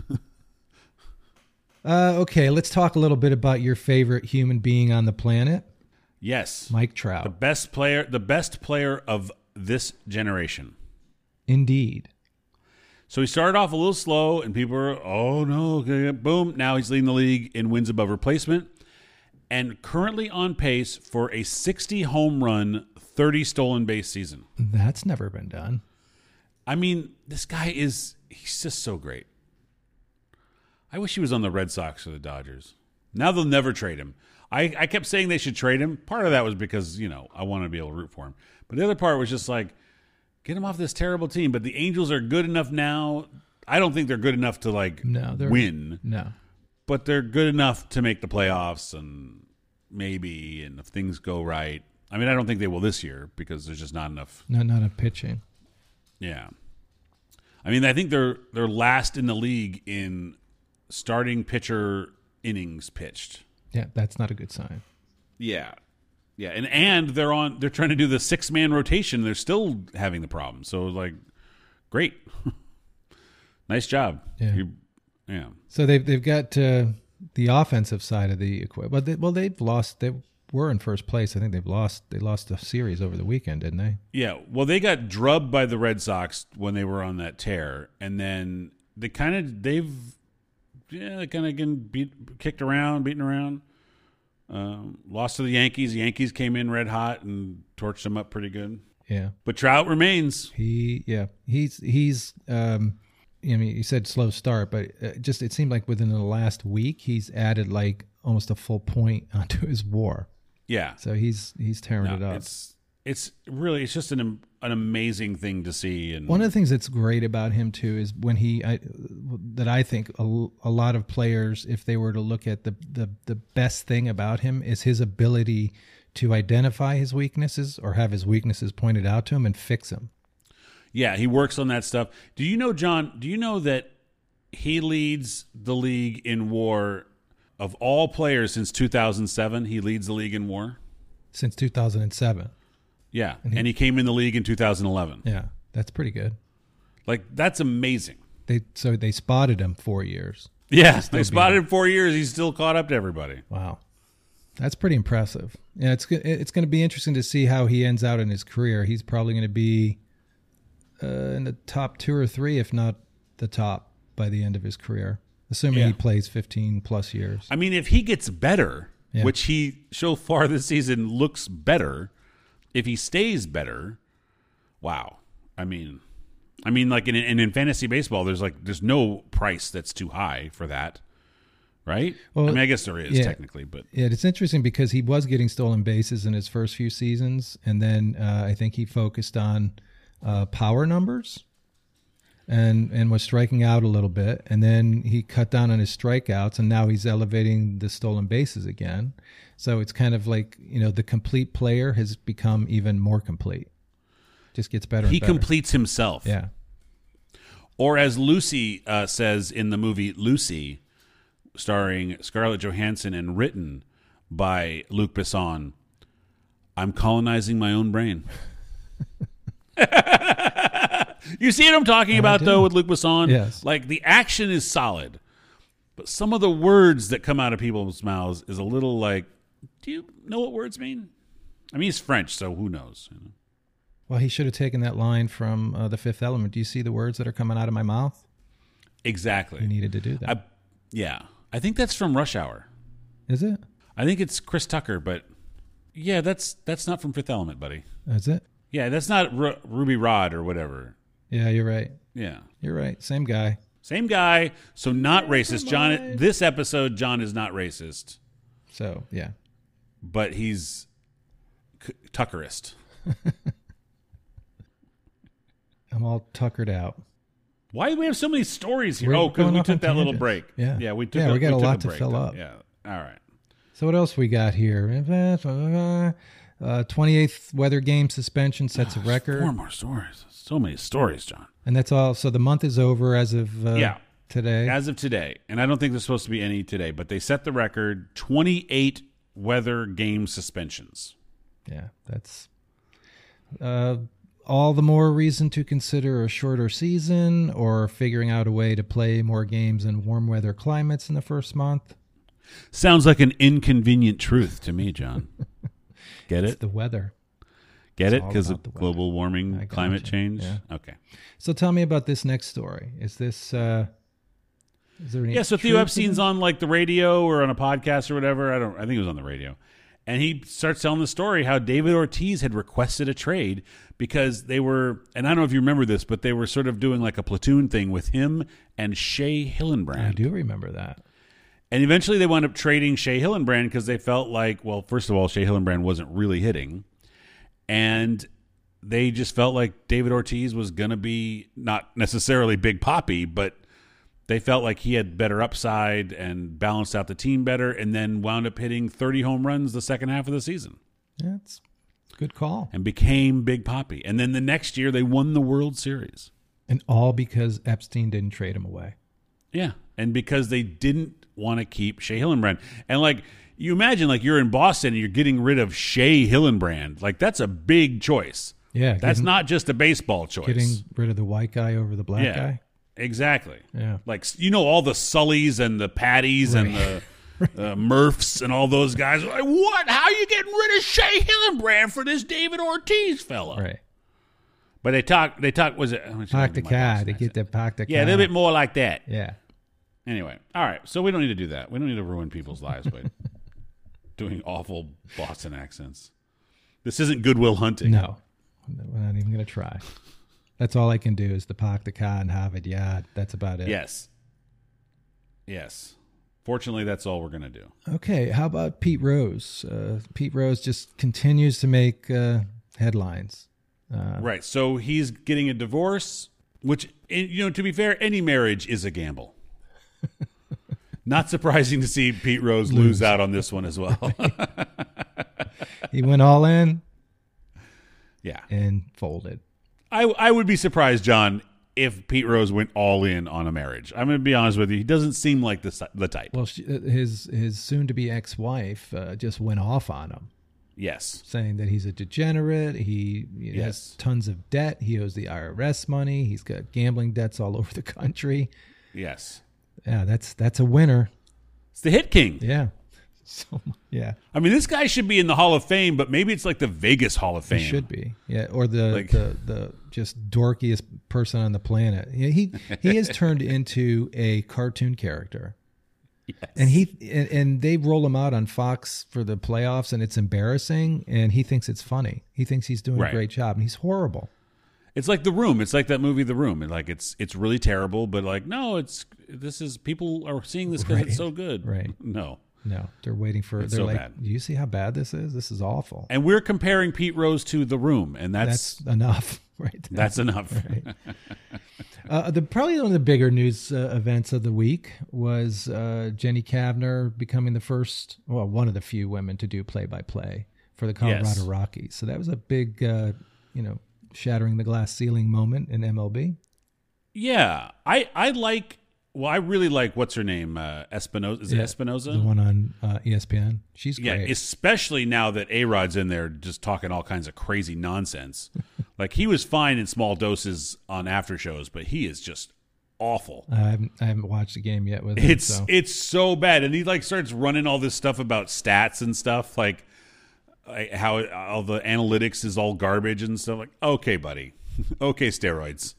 Uh, okay, let's talk a little bit about your favorite human being on the planet, Yes. Mike The Trout. best player. The best player of this generation. Indeed. So he started off a little slow, and people were, oh no, okay, boom. Now he's leading the league in wins above replacement, and currently on pace for a sixty home run, thirty stolen base season. That's never been done. I mean, this guy is, he's just so great. I wish he was on the Red Sox or the Dodgers. Now they'll never trade him. I, I kept saying they should trade him. Part of that was because, you know, I want to be able to root for him. But the other part was just like, get him off this terrible team. But the Angels are good enough now. I don't think they're good enough to, like, No, they're win. No. But they're good enough to make the playoffs and maybe, and if things go right. I mean, I don't think they will this year because there's just not enough. Not not a pitching. Yeah. I mean, I think they're they're last in the league in starting pitcher innings pitched. Yeah, that's not a good sign. Yeah. Yeah, and and they're on they're trying to do the six-man rotation. They're still having the problem. So like great. Nice job. Yeah. You, yeah. So they've they've got uh, the offensive side of the equation. Well, they, well, they've lost. They were in first place. I think they've lost. They lost a series over the weekend, didn't they? Yeah. Well, they got drubbed by the Red Sox when they were on that tear, and then they kind of they've yeah they kind of getting beat, kicked around, beaten around. Um, lost to the Yankees. The Yankees came in red hot and torched them up pretty good. Yeah. But Trout remains. He yeah he's he's um. I mean, you said slow start, but it just it seemed like within the last week he's added like almost a full point onto his WAR. Yeah. So he's he's tearing No, it up. It's it's really it's just an an amazing thing to see. And one of the things that's great about him too is when he I, that I think a, a lot of players, if they were to look at the, the the best thing about him, is his ability to identify his weaknesses or have his weaknesses pointed out to him and fix them. Yeah, he works on that stuff. Do you know, John, do you know that he leads the league in WAR of all players since two thousand seven? He leads the league in WAR? Since two thousand seven. Yeah, and he, and he came in the league in two thousand eleven. Yeah, that's pretty good. Like, that's amazing. They So they spotted him four years. Yeah, they spotted him four years. He's still caught up to everybody. Wow. That's pretty impressive. Yeah, it's, it's going to be interesting to see how he ends out in his career. He's probably going to be Uh, in the top two or three, if not the top, by the end of his career, assuming Yeah. he plays fifteen plus years. I mean, if he gets better, Yeah. which he so far this season looks better, if he stays better, wow. I mean, I mean, like in, in in fantasy baseball, there's like there's no price that's too high for that, right? Well, I mean, I guess there is yeah. technically, but Yeah, it's interesting because he was getting stolen bases in his first few seasons, and then uh, I think he focused on uh, power numbers and and was striking out a little bit, and then he cut down on his strikeouts, and now he's elevating the stolen bases again. So it's kind of like, you know, the complete player has become even more complete. Just gets better. he and better. completes himself. Yeah. Or as Lucy uh, says in the movie Lucy, starring Scarlett Johansson and written by Luc Besson, I'm colonizing my own brain. You see what I'm talking I about, do. though, with Luc Besson? Yes. Like, the action is solid, but some of the words that come out of people's mouths is a little like, do you know what words mean? I mean, he's French, so who knows? You know? Well, he should have taken that line from uh, The Fifth Element. Do you see the words that are coming out of my mouth? Exactly. He needed to do that. I, yeah. I think that's from Rush Hour. Is it? I think it's Chris Tucker, but yeah, that's that's not from Fifth Element, buddy. Is it? Yeah, that's not Ru- Ruby Rod or whatever. Yeah, you're right. Yeah. You're right. Same guy. Same guy, so not racist. John, this episode, John is not racist, So, yeah. but he's c- Tuckerist. I'm all tuckered out. Why do we have so many stories here? We're oh, because going we off took on that little tangents. break. Yeah. Yeah, we took Yeah, a, we got a took lot to break fill though. up. Yeah. All right. So what else we got here? Uh, twenty-eighth weather game suspension sets a record. Four more stories. So many stories, John. And that's all. So the month is over as of uh, Yeah. today. As of today, and I don't think there's supposed to be any today, but they set the record, twenty-eight weather game suspensions. Yeah, that's uh, all the more reason to consider a shorter season or figuring out a way to play more games in warm weather climates in the first month. Sounds like an inconvenient truth to me, John. Get It's it? the weather. Get it's it? all Because of about the weather. global I warming, got climate you. change? Yeah. Okay. So tell me about this next story. Is this uh, is there any Yeah, so Theo truth to Epstein's this? on like the radio or on a podcast or whatever. I don't I think it was on the radio. And he starts telling the story how David Ortiz had requested a trade because they were, and I don't know if you remember this, but they were sort of doing like a platoon thing with him and Shea Hillenbrand. I do remember that. And eventually they wound up trading Shea Hillenbrand because they felt like, well, first of all, Shea Hillenbrand wasn't really hitting. And they just felt like David Ortiz was going to be not necessarily Big Papi, but they felt like he had better upside and balanced out the team better, and then wound up hitting thirty home runs the second half of the season Yeah, it's a good call. and became Big Papi. And then the next year they won the World Series. And all because Epstein didn't trade him away. Yeah, and because they didn't want to keep Shea Hillenbrand. And like, you imagine like you're in Boston and you're getting rid of Shea Hillenbrand. Like, that's a big choice. Yeah, That's getting- not just a baseball choice. Getting rid of the white guy over the black yeah, guy. exactly. Yeah. Like, you know, all the Sullys and the Patties and Right. the uh, Murphs and all those guys. Like, what? How are you getting rid of Shea Hillenbrand for this David Ortiz fella? Right. But they talk. They talk. Was it Park the car? They get that park the car. Yeah, a little bit more like that. Yeah. Anyway, all right. So we don't need to do that. We don't need to ruin people's lives by doing awful Boston accents. This isn't Goodwill Hunting. No, we're not even going to try. That's all I can do is the park the car and Harvard Yard. That's about it. Yes. Yes. Fortunately, that's all we're going to do. Okay. How about Pete Rose? Uh, Pete Rose just continues to make uh, headlines. Uh, right. So he's getting a divorce, which, you know, to be fair, any marriage is a gamble. Not surprising to see Pete Rose lose, lose out on this one as well. He went all in. Yeah. And folded. I I would be surprised, John, if Pete Rose went all in on a marriage. I'm going to be honest with you. He doesn't seem like the, the type. Well, she, his, his soon-to-be ex-wife uh, just went off on him. Yes. Saying that he's a degenerate. He, he yes. has tons of debt. He owes the I R S money. He's got gambling debts all over the country. Yes. Yeah, that's that's a winner. It's the hit king. Yeah. So yeah. I mean, this guy should be in the Hall of Fame, but maybe it's like the Vegas Hall of Fame. He should be. Yeah, or the like, the, the just dorkiest person on the planet. Yeah, he he has turned into a cartoon character. Yes. And he and, and they roll him out on Fox for the playoffs, and it's embarrassing. And he thinks it's funny. He thinks he's doing right. a great job, and he's horrible. It's like The Room. It's like that movie, The Room. And like it's it's really terrible, but like no, it's this is people are seeing this because right. it's so good. Right? No, no, they're waiting for. It's they're so like, bad. do you see how bad this is? This is awful. And we're comparing Pete Rose to The Room, and that's that's enough, right? That's enough. Right. Uh, the probably one of the bigger news uh, events of the week was uh, Jenny Kavner becoming the first, well, one of the few women to do play-by-play for the Colorado yes. Rockies. So that was a big, uh, you know, shattering the glass ceiling moment in M L B. Yeah, I I like. Well, I really like what's her name, uh, Espinosa. Is yeah, it Espinosa? The one on uh, E S P N. She's yeah, great. especially now that A-Rod's in there just talking all kinds of crazy nonsense. Like he was fine in small doses on after shows, but he is just awful. I haven't I haven't watched the game yet with him. It's so. it's so bad, and he like starts running all this stuff about stats and stuff, like, like how all the analytics is all garbage and stuff. Like, okay, buddy, okay, steroids.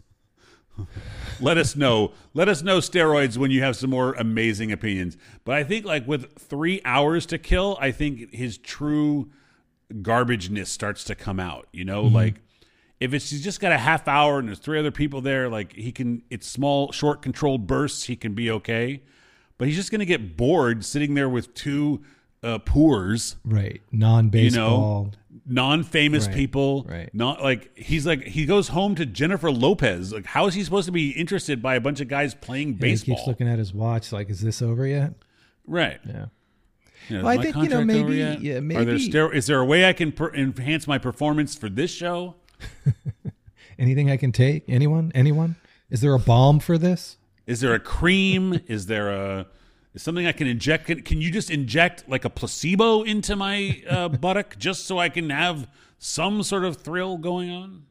Let us know. Let us know steroids when you have some more amazing opinions. But I think like with three hours to kill, I think his true garbageness starts to come out. You know, mm-hmm. like if it's he's just got a half hour and there's three other people there, like he can. It's small, short, controlled bursts. He can be okay. But he's just going to get bored sitting there with two uh, poors, right? Non-baseball. You know, non-famous right, people, right? Not like he's like he goes home to Jennifer Lopez. Like, how is he supposed to be interested by a bunch of guys playing yeah, baseball? He keeps looking at his watch, like, is this over yet? Right. Yeah. You know, well, I think you know maybe. Yeah, maybe. Are there stero- is there a way I can per- enhance my performance for this show? Anything I can take? Anyone? Anyone? Is there a balm for this? Is there a cream? Is there a Is something I can inject? Can, can you just inject like a placebo into my uh, buttock just so I can have some sort of thrill going on?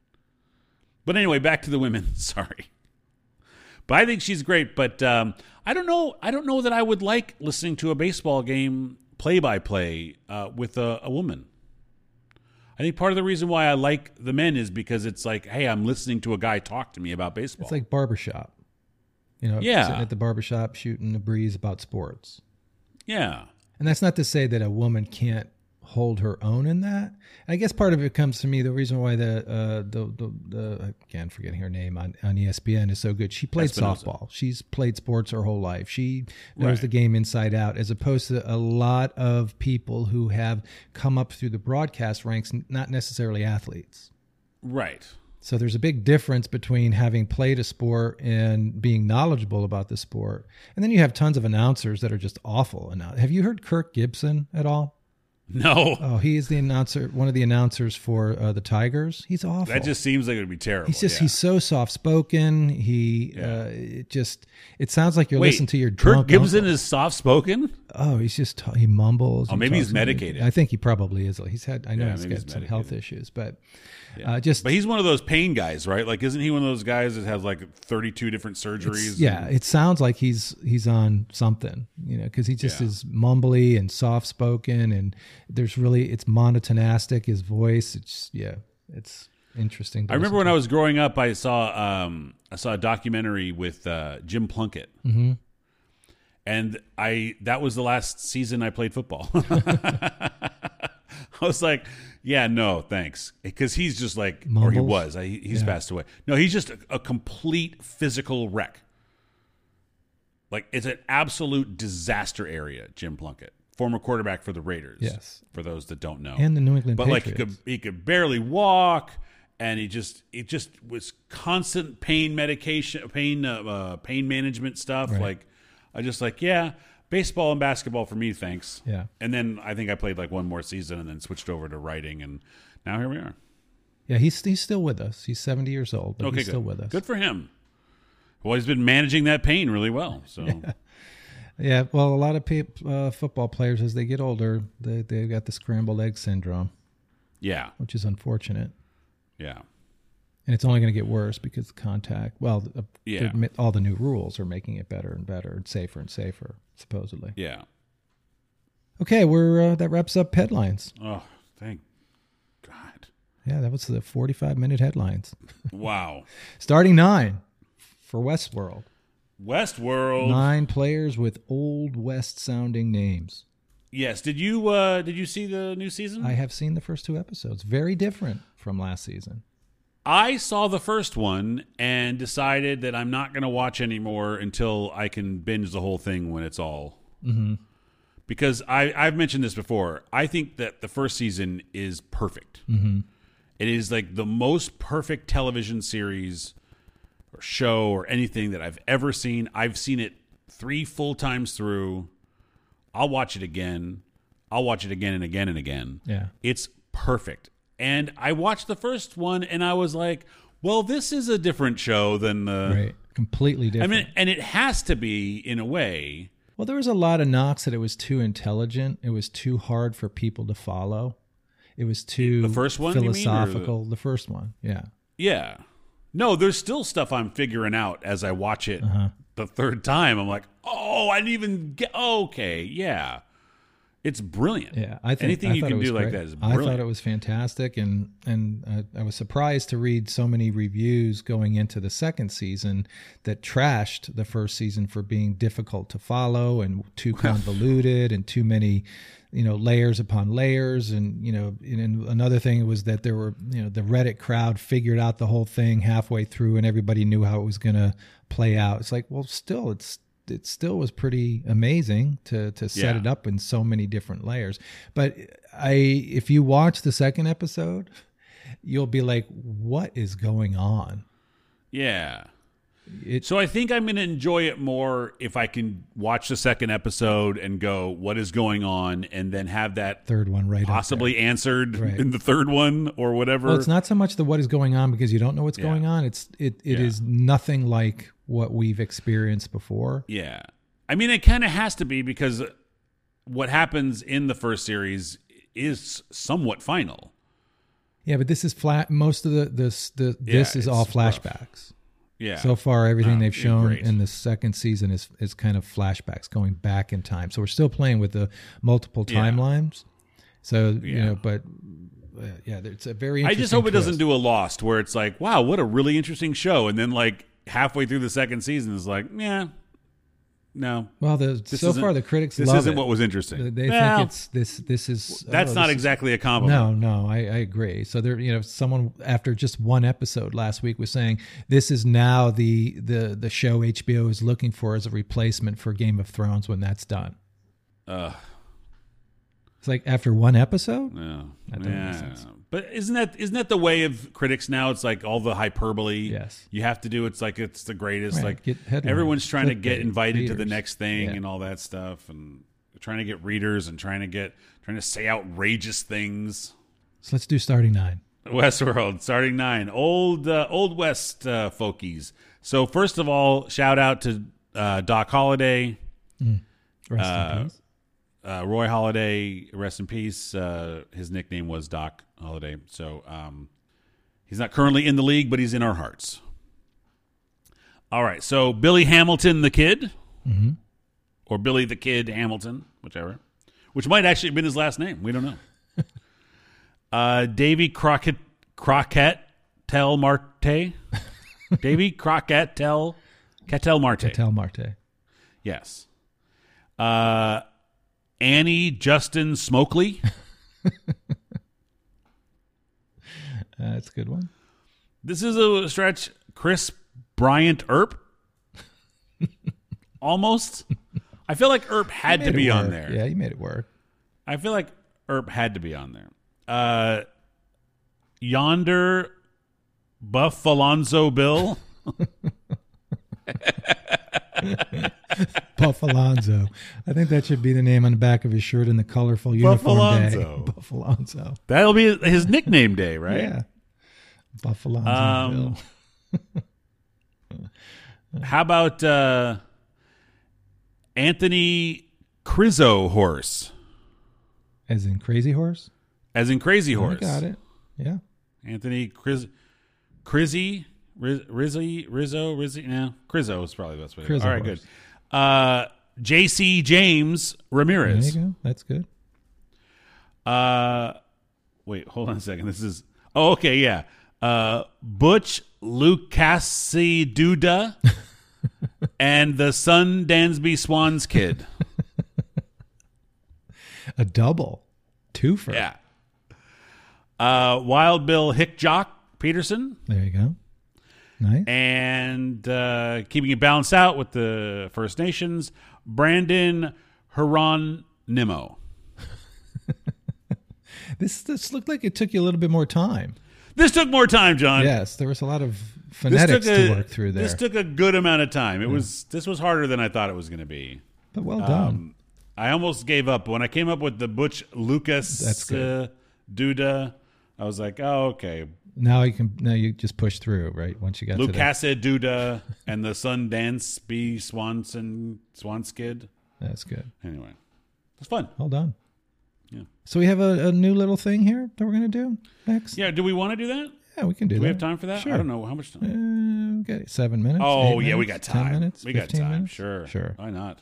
But anyway, back to the women. Sorry. But I think she's great. But um, I don't know. I don't know that I would like listening to a baseball game play-by-play uh, with a, a woman. I think part of the reason why I like the men is because it's like, hey, I'm listening to a guy talk to me about baseball. It's like barbershop. You know, yeah. sitting at the barbershop shooting the breeze about sports. Yeah. And that's not to say that a woman can't hold her own in that. I guess part of it comes to me, the reason why the, uh, the, the, the again, forgetting her name on, on E S P N is so good. She played Espinosa. softball. She's played sports her whole life. She knows right. the game inside out, as opposed to a lot of people who have come up through the broadcast ranks, not necessarily athletes. Right. So there's a big difference between having played a sport and being knowledgeable about the sport. And then you have tons of announcers that are just awful. Have you heard Kirk Gibson at all? No. Oh, he is the announcer, one of the announcers for uh, the Tigers. He's awful. That just seems like it would be terrible. He's just yeah. he's so soft spoken. He Yeah. uh, it just it sounds like you're Wait, listening to your Kirk drunk Gibson uncle. is soft spoken. Oh, he's just he mumbles. Oh, he maybe he's talks- medicated. I think he probably is. He's had. I know Yeah, he's maybe got he's some health medicated. issues, but Yeah. uh, just But he's one of those pain guys, right? Like, isn't he one of those guys that has like thirty-two different surgeries? yeah, and- it sounds like he's he's on something, you know, because he just Yeah. is mumbly and soft spoken, and there's really it's monotonastic. His voice, it's yeah, it's interesting. to I remember listen when to. I was growing up, I saw um, I saw a documentary with uh, Jim Plunkett, Mm-hmm. and I that was the last season I played football. I was like, yeah, no, thanks, because he's just like, or he Mumbles? was, I, he's Yeah. passed away. No, he's just a, a complete physical wreck. Like, it's an absolute disaster area. Jim Plunkett, former quarterback for the Raiders. Yes. For those that don't know, and the New England but like Patriots. he could he could barely walk, and he just it just was constant pain medication, pain uh, uh, pain management stuff. Right. Like I just like yeah, baseball and basketball for me, thanks. Yeah. And then I think I played like one more season, and then switched over to writing, and now here we are. Yeah, he's he's still with us. He's seventy years old, but Okay, he's good. still with us. Good for him. Well, he's been managing that pain really well. So Yeah, well, a lot of pe- uh, football players, as they get older, they they've got the scrambled egg syndrome, yeah, which is unfortunate, yeah, and it's only going to get worse because contact. Well, uh, Yeah. they're- all the new rules are making it better and better and safer and safer, supposedly. yeah. Okay, we're uh, that wraps up headlines. Oh, thank God. Yeah, that was the forty-five minute headlines. Wow. Starting nine for Westworld. Westworld. Nine players with old West sounding names. Yes. Did you uh did you see the new season? I have seen the first two episodes. Very different from last season. I saw the first one and decided that I'm not going to watch anymore until I can binge the whole thing when it's all. Mm-hmm. Because I, I've mentioned this before. I think that the first season is perfect. Mm-hmm. It is like the most perfect television series or show or anything that I've ever seen. I've seen it three full times through. I'll watch it again. I'll watch it again and again and again. Yeah. It's perfect. And I watched the first one and I was like, well, this is a different show than the. Right. Completely I different. mean, and it has to be in a way. well, there was a lot of knocks that it was too intelligent. It was too hard for people to follow. It was too The first one, you mean, or the- philosophical. The first one, yeah. Yeah. No, there's still stuff I'm figuring out as I watch it Uh-huh. the third time. I'm like, oh, I didn't even get. Okay, yeah. It's brilliant. Yeah, I think anything I you thought can it was do like great. that is I brilliant. thought it was fantastic, and and uh, I was surprised to read so many reviews going into the second season that trashed the first season for being difficult to follow and too convoluted and too many, you know, layers upon layers, and you know, and another thing was that there were, you know, the Reddit crowd figured out the whole thing halfway through, and everybody knew how it was going to play out. It's like, well, still, it's. It still was pretty amazing to to set Yeah. it up in so many different layers. But I, if you watch the second episode, you'll be like, "What is going on?" Yeah. It, So I think I'm going to enjoy it more if I can watch the second episode and go, what is going on? And then have that third one right up possibly answered Right. in the third one or whatever. there. Well, it's not so much the what is going on because you don't know what's Yeah. going on. It's it it Yeah. is nothing like what we've experienced before. Yeah. I mean, it kind of has to be because what happens in the first series is somewhat final. Yeah, but this is flat. Most of the this the this Yeah, is all it's rough. flashbacks. Yeah. So far, everything Oh, they've yeah, shown great. in the second season is is kind of flashbacks going back in time. So we're still playing with the multiple Yeah. timelines. So you Yeah. know, but uh, yeah, it's a very. I Interesting just hope it doesn't twist. do a Lost where it's like, wow, what a really interesting show. And then like halfway through the second season is like, yeah, no. Well, the This so isn't- far the critics This love isn't it. what was interesting. They they Well, think it's this. This is that's oh, not this is- exactly a compliment. No, no, I, I agree. So there, you know, someone after just one episode last week was saying this is now the the the show H B O is looking for as a replacement for Game of Thrones when that's done. Uh, It's like after one episode. no. That doesn't Yeah. make sense. But isn't that isn't that the way of critics now? It's like all the hyperbole. Yes. You have to do. It's like it's the greatest. Right, Like get headlines, everyone's trying to get clickbait, invited to the readers. next thing Yeah. and all that stuff. And trying to get readers and trying to get trying to say outrageous things. So let's do starting nine. Westworld, starting nine. Old uh, Old West uh, folkies. So first of all, shout out to uh, Doc Holliday. Mm. Rest uh, in peace. Uh, Roy Halladay, rest in peace. Uh, his nickname was Doc Holliday. So um, he's not currently in the league, but he's in our hearts. All right, so Billy Hamilton the Kid, mm-hmm. or Billy the Kid Hamilton, whichever, which might actually have been his last name. We don't know. uh, Davy Crockett, Crockett, Tel Marte. Davy Crockett, Tel, Cattell Marte. Cattell Marte. Yes. Uh, Annie Justin Smokely. uh, that's a good one. This is a stretch. Chris Bryant Earp. Almost. I feel like Earp had to be on there. Yeah, you made it work. I feel like Earp had to be on there. Uh, Yonder Buffalonzo Bill. Buffalonzo. I think that should be the name on the back of his shirt in the colorful uniform Buffalonzo. day. Buffalonzo. That'll be his nickname day, right? Yeah. Buffalonzo Um, Bill. How about uh, Anthony Crizzo Horse? As in Crazy Horse? As in Crazy Horse. I got it. Yeah. Anthony Criz, Crizzy, Riz, Rizzy, Rizzo, Rizzy. No, Crizzo is probably the best way. Crizzo All right, Horse. good. Uh, J C James Ramirez. There you go. That's good. Uh, wait, hold on a second. This is. Oh, okay, yeah. Uh, Butch Lucasi Duda and the Son Dansby Swans Kid. A double. Twofer. Yeah. Uh, Wild Bill Hickjock Peterson. There you go. Nice. And uh, keeping it balanced out with the First Nations, Brandon Hieronymo. This this looked like it took you a little bit more time. This took more time, John. Yes, there was a lot of This phonetics took a- to work through there. This took a good amount of time. It was this was harder than I thought it was going to be. but well done. Um, I almost gave up when I came up with the Butch Lucas That's good. uh, Duda. I was like, oh, okay. now you can now you just push through, right? Once you got to that. Lucasa Duda and the Sundance B Swanson Swanskid. That's good. Anyway, it's fun. Well done. Yeah. So we have a, a new little thing here that we're going to do next. Yeah, do we want to do that? Yeah, we can do Do that. we have time for that? Sure. I don't know how much time. Uh, okay, seven minutes. Oh, eight yeah, we minutes, got time. Ten minutes. We got fifteen time. minutes? Sure. Sure. Why not?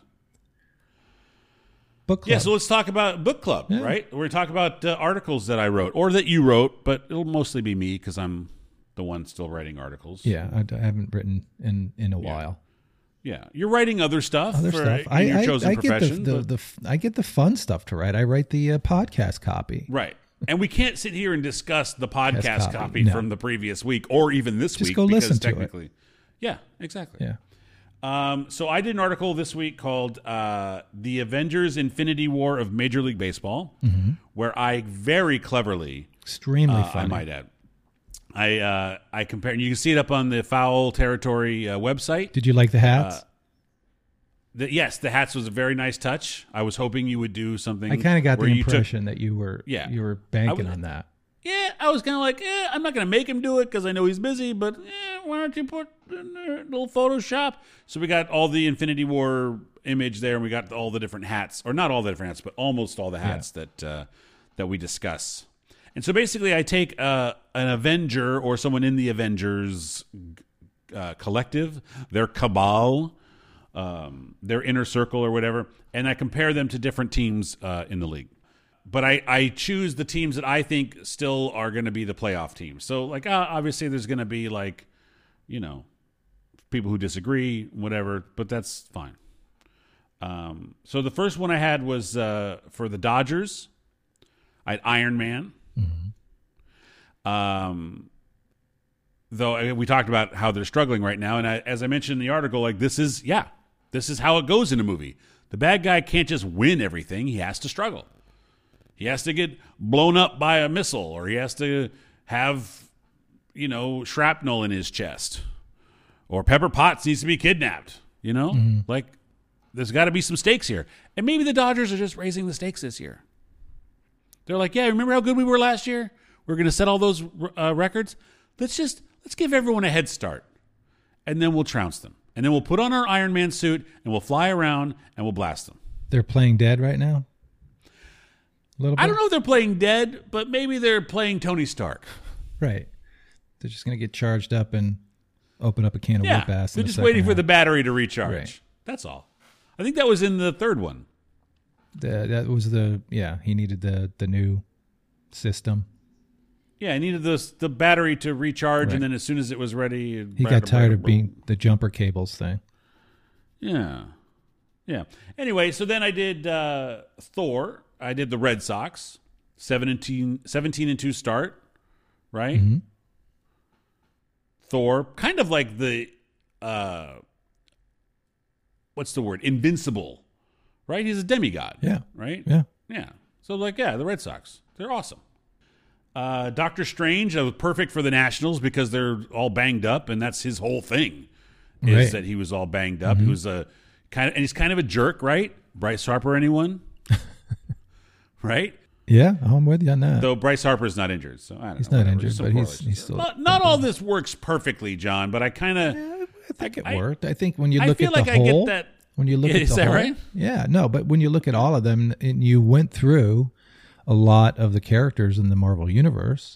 Book club. Yeah, so let's talk about book club, Yeah. right? We're going to talk about uh, articles that I wrote or that you wrote, but it'll mostly be me because I'm the one still writing articles. yeah, I, d- I haven't written in in a while. Yeah, you're writing other stuff Other for stuff. in I, your I, chosen I get the, profession. the, but- the f- I get the fun stuff to write. I write the uh, podcast copy. right. And we can't sit here and discuss the podcast copy. copy, No. from the previous week or even this Just week go because listen to it. technically. Yeah, exactly. Yeah. Um, so I did an article this week called uh, "The Avengers: Infinity War of Major League Baseball," Mm-hmm. where I very cleverly, Extremely uh, funny. I might add, I uh, I compared. You can see it up on the Foul Territory uh, website. Did you like the hats? The, yes, the hats was a very nice touch. I was hoping you would do something. I kind of got the where you took- impression that you were Yeah. you were banking I would- on that. Yeah, I was kind of like, eh, I'm not going to make him do it because I know he's busy, but eh, why don't you put in a little Photoshop? So we got all the Infinity War image there, and we got all the different hats, or not all the different hats, but almost all the hats that uh, that we discuss. And so basically, I take uh, an Avenger or someone in the Avengers uh, collective, their cabal, um, their inner circle or whatever, and I compare them to different teams uh, in the league. But I, I choose the teams that I think still are going to be the playoff teams. So, like, uh, obviously there's going to be, like, you know, people who disagree, whatever, but that's fine. Um, so the first one I had was uh, for the Dodgers. I had Iron Man. Mm-hmm. Um, though I- we talked about how they're struggling right now. And I, as I mentioned in the article, like, this is, yeah, this is how it goes in a movie. The bad guy can't just win everything. He has to struggle. He has to get blown up by a missile, or he has to have, you know, shrapnel in his chest, or Pepper Potts needs to be kidnapped. You know, mm-hmm. like there's got to be some stakes here. And maybe the Dodgers are just raising the stakes this year. They're like, yeah, remember how good we were last year? We're going to set all those uh, records. Let's just let's give everyone a head start, and then we'll trounce them. And then we'll put on our Iron Man suit, and we'll fly around, and we'll blast them. They're playing dead right now? A little bit? I don't know if they're playing dead, but maybe they're playing Tony Stark. Right. They're just going to get charged up and open up a can of Yeah, whoop ass. they're in the just second waiting for half. the battery to recharge. Right. That's all. I think that was in the third one. The, that was the, yeah, he needed the, the new system. Yeah, I needed the the battery to recharge, Right. and then as soon as it was ready, He got tired of being the jumper cables thing. Yeah, yeah. Anyway, so then I did uh, Thor. I did the Red Sox, seventeen, seventeen and two start, right? Mm-hmm. Thor, kind of like the uh, what's the word? Invincible, right? He's a demigod. Yeah. Right. Yeah. Yeah. So like, yeah, the Red Sox, they're awesome. Uh, Doctor Strange, uh, perfect for the Nationals because they're all banged up, and that's his whole thing. Is Right. that he was all banged up? Mm-hmm. He was a kind of, and he's kind of a jerk, right? Bryce Harper, anyone? Right? Yeah, I'm with you on that. Though Bryce Harper's not injured, so I don't He's know. not whatever. injured, Some but he's, correlation. he's still. Not, not all this works perfectly, John, but I kind of, I think it I- worked. I think when you I look feel at like the I whole, get that. when you look at Is the that whole, right? yeah, no, but when you look at all of them, and you went through a lot of the characters in the Marvel universe,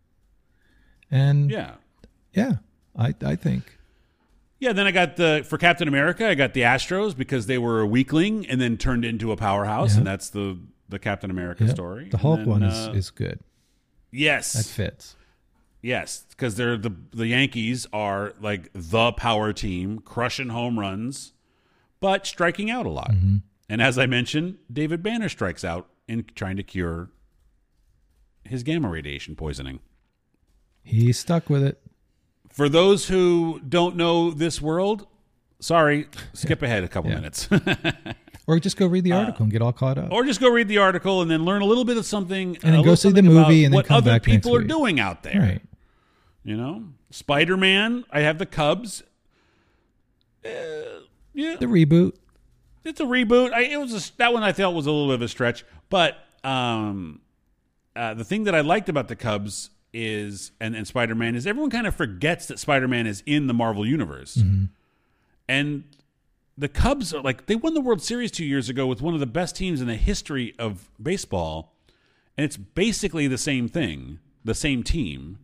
and yeah, Yeah. I I think Yeah, then I got the, for Captain America, I got the Astros because they were a weakling and then turned into a powerhouse, Yeah. and that's the, the Captain America yeah, story. the Hulk And then, one uh, is is good. Yes. That fits. Yes, because they're the the Yankees are like the power team, crushing home runs, but striking out a lot. Mm-hmm. And as I mentioned, David Banner strikes out in trying to cure his gamma radiation poisoning. He's stuck with it. For those who don't know this world, sorry, skip ahead a couple Yeah. minutes. Or just go read the article and get all caught up. Or just go read the article and then learn a little bit of something. And then a go little see the something about movie and then what come other back next people are week. doing out there. Right. You know, Spider-Man. I have the Cubs. Uh, yeah, The reboot. it's a reboot. I, it was a, that one I felt was a little bit of a stretch, but um, uh, the thing that I liked about the Cubs is and, and Spider-Man is everyone kind of forgets that Spider-Man is in the Marvel universe, Mm-hmm. and the Cubs are like they won the World Series two years ago with one of the best teams in the history of baseball, and it's basically the same thing, the same team.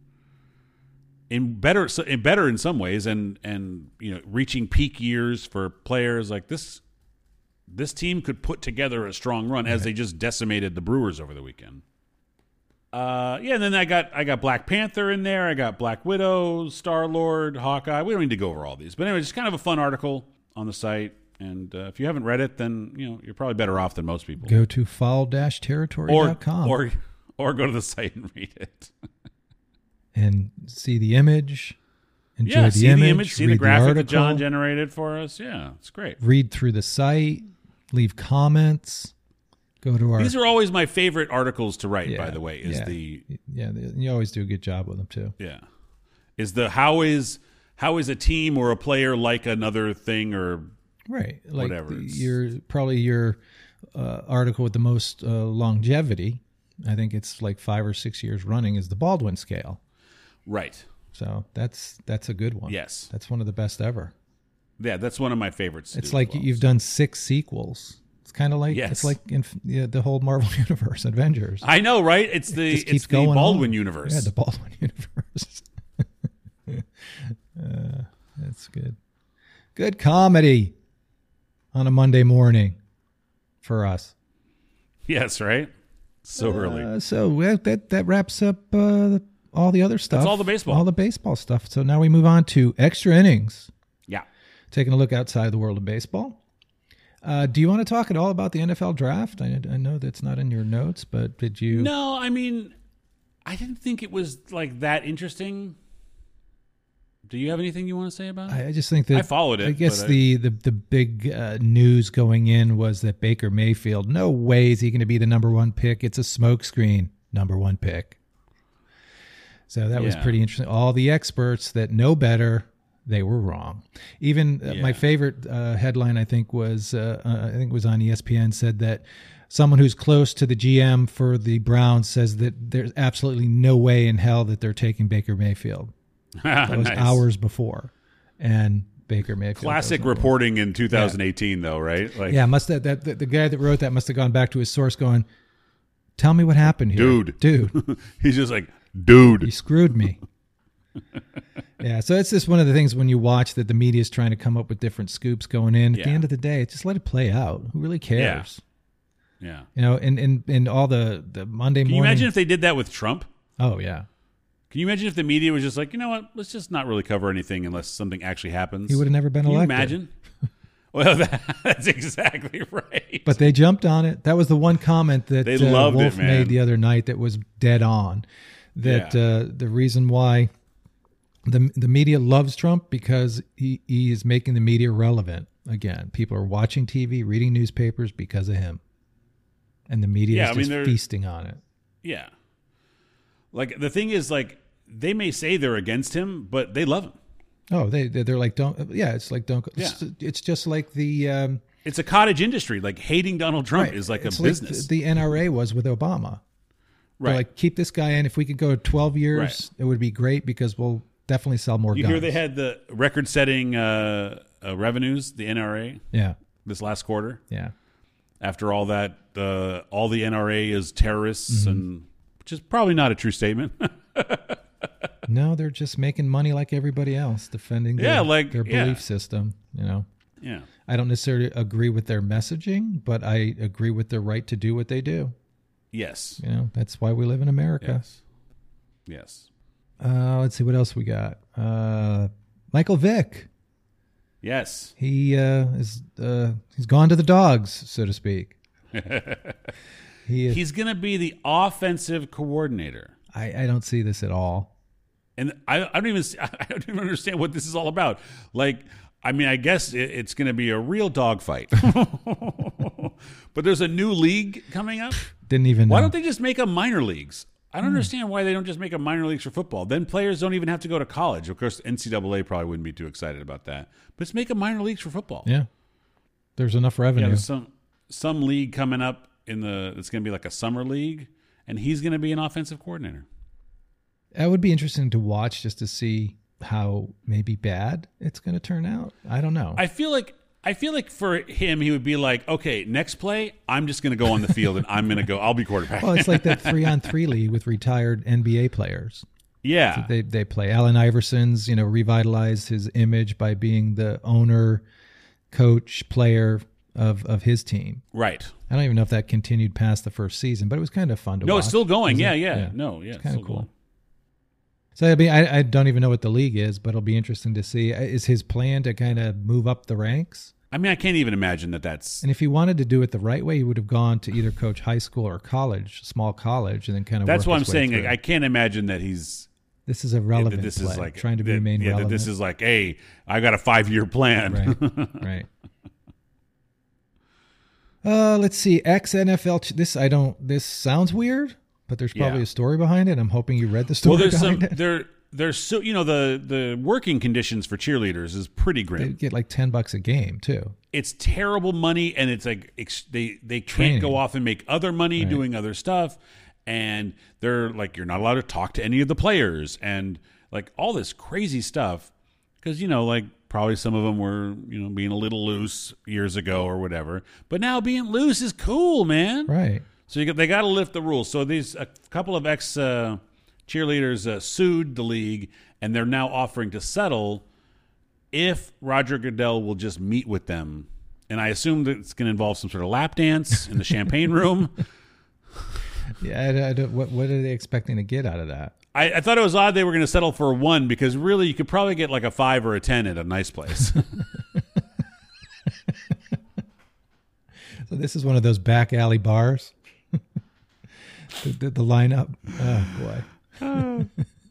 In better, in better in some ways, and and you know, reaching peak years for players like this. This team could put together a strong run as they just decimated the Brewers over the weekend. Uh, yeah, and then I got I got Black Panther in there. I got Black Widow, Star Lord, Hawkeye. We don't need to go over all these, but anyway, just kind of a fun article on the site. And uh, if you haven't read it, then you know you're probably better off than most people. Go to foul dash territory or dot com or or go to the site and read it. and see the image. Enjoy Yeah, the see image, the image, see the read graphic that article, John generated for us. Yeah, it's great. read through the site, leave comments, go to our. These are always my favorite articles to write. Yeah, by the way, is yeah. the yeah, you always do a good job with them too. yeah, is the how is how is a team or a player like another thing or Right, like Whatever, the- it's- your probably your uh, article with the most uh, longevity. I think it's like five or six years running is the Baldwin scale. right. So that's that's a good one. Yes. that's one of the best ever. Yeah, that's one of my favorites. to It's do like as well. you've done six sequels. It's kind of like Yes. it's like in yeah, the whole Marvel universe, Avengers. I know, right? It's the Just keeps it's the going Baldwin on. universe. Yeah, the Baldwin universe. uh, that's good. Good comedy on a Monday morning for us. Yes, right. So early. Uh, so that that, that wraps up uh, all the other stuff. all the baseball. All the baseball stuff. So now we move on to extra innings. Yeah. Taking a look outside the world of baseball. Uh, do you want to talk at all about the N F L draft? I, I know that's not in your notes, but did you? No, I mean, I didn't think it was like that interesting. Do you have anything you want to say about it? I, I just think that I followed it, I guess but I- the the the big uh, news going in was that Baker Mayfield. No way is he going to be the number one pick. It's a smokescreen. Number one pick. So that was Yeah. pretty interesting. All the experts that know better they were wrong. Even uh, Yeah. my favorite uh, headline, I think, was uh, uh, I think it was on E S P N, said that someone who's close to the G M for the Browns says that there's absolutely no way in hell that they're taking Baker Mayfield. That was Nice. hours before, and Baker Mayfield. Classic goes over. reporting in two thousand eighteen, though, right? Like, Yeah, must have, that the, the guy that wrote that must have gone back to his source, going, "Tell me what happened here, Dude. Dude, he's just like, dude. you screwed me." Yeah, so it's just one of the things when you watch that the media is trying to come up with different scoops going in. At Yeah. the end of the day, just let it play out. Who really cares? Yeah. You know, and and and all the the Monday Can you morning. imagine if they did that with Trump? Oh yeah, Can you imagine if the media was just like, you know what, let's just not really cover anything unless something actually happens? he would have never been Can you elected. imagine? Well, that, that's exactly right. But they jumped on it. That was the one comment that They uh, loved it, Wolf man. made the other night that was dead on. That Yeah. uh, the reason why the the media loves Trump because he, he is making the media relevant again. People are watching T V, reading newspapers because of him, and the media Yeah, is I mean, just they're- feasting on it. yeah. Like, the thing is, like, they may say they're against him, but they love him. Oh, they they're like don't yeah. It's like don't. It's, it's just like the um, It's a cottage industry. Like, hating Donald Trump right, is like it's a business. the, the N R A was with Obama. They're right. like, keep this guy in. If we could go twelve years, Right. it would be great because we'll definitely sell more you guns. hear they had the record-setting uh, uh, revenues, the N R A, yeah, this last quarter. yeah. After all that, uh, all the N R A is terrorists, Mm-hmm. and which is probably not a true statement. No, they're just making money like everybody else, defending their, Yeah, like- their yeah. belief system. You know, yeah. I don't necessarily agree with their messaging, but I agree with their right to do what they do. Yes. You know, that's why we live in America. Yes. Yes. Uh, let's see what else we got. Uh, Michael Vick. Yes. He uh, is uh, he's gone to the dogs, so to speak. He is, He's going to be the offensive coordinator. I, I don't see this at all. And I, I don't even I don't even understand what this is all about. Like, I mean, I guess it, it's going to be a real dogfight. But there's a new league coming up. Didn't even know. Why don't they just make a minor leagues? I don't understand why they don't just make a minor leagues for football. Then players don't even have to go to college. Of course, N C double A probably wouldn't be too excited about that. But let's make a minor leagues for football. Yeah, there's enough Yeah, revenue. there's some some league coming up in the. It's going to be like a summer league, and he's going to be an offensive coordinator. That would be interesting to watch just to see how maybe bad it's going to turn out. I don't know. I feel like I feel like for him, he would be like, okay, next play, I'm just going to go on the field and I'm going to go. I'll be quarterback. Well, it's like that three on three league with retired N B A players. yeah, They they play. Allen Iverson's, you know, revitalized his image by being the owner, coach, player of of his team. right. I don't even know if that continued past the first season, but it was kind of fun to No, watch. it's still going. Is it? Yeah, yeah, Yeah. No, yeah, it's kinda still cool. going. So I mean, I, I don't even know what the league is, but it'll be interesting to see. Is his plan to kind of move up the ranks? I mean, I can't even imagine that that's. And if he wanted to do it the right way, he would have gone to either coach high school or college, small college, and then kind of. That's work what I'm his way saying. through. Like, I can't imagine that he's. This is a That relevant this play, is like trying to that, remain yeah, that relevant. this is like, hey, I got a five year plan. right, right. Uh, let's see. Ex N F L. Ch- this I don't. This sounds weird, but there's probably Yeah. a story behind it. I'm hoping you read the story Well, there's behind some it. there. There's so you know the the working conditions for cheerleaders is pretty They grim. get like ten bucks a game too. It's terrible money, and it's like ex- they they can't Training. go off and make other money Right. doing other stuff, and they're like you're not allowed to talk to any of the players, and like all this crazy stuff because you know like probably some of them were you know being a little loose years ago or whatever, but now being loose is cool, man. Right. So you got, they got to lift the rules. So these a couple of ex uh, cheerleaders uh, sued the league, and they're now offering to settle if Roger Goodell will just meet with them. And I assume that it's going to involve some sort of lap dance in the champagne room. Yeah. I, I don't, what What are they expecting to get out of that? I, I thought it was odd they were going to settle for a one because really you could probably get like a five or a ten at a nice place. So this is one of those back alley bars. the, the, the lineup. Oh boy.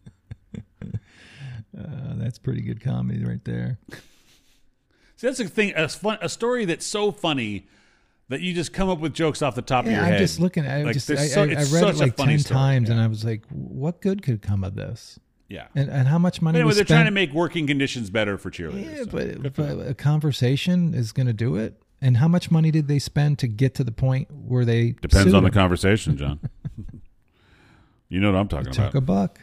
uh, that's pretty good comedy right there. See, that's a thing, a, fun, a story that's so funny that you just come up with jokes off the top of Yeah, your I'm head. just looking at. I Like, just there's I, so- I, I read it's it such a like funny ten story, times, yeah. and I was like, "What good could come of this?" Yeah. And and how much money? But anyway, was they're spent? trying to make working conditions better for cheerleaders. Yeah, so but, good for them. but a conversation is going to do it. And how much money did they spend to get to the point where they Depends sued on the him? conversation, John. You know what I'm talking Took about. a buck.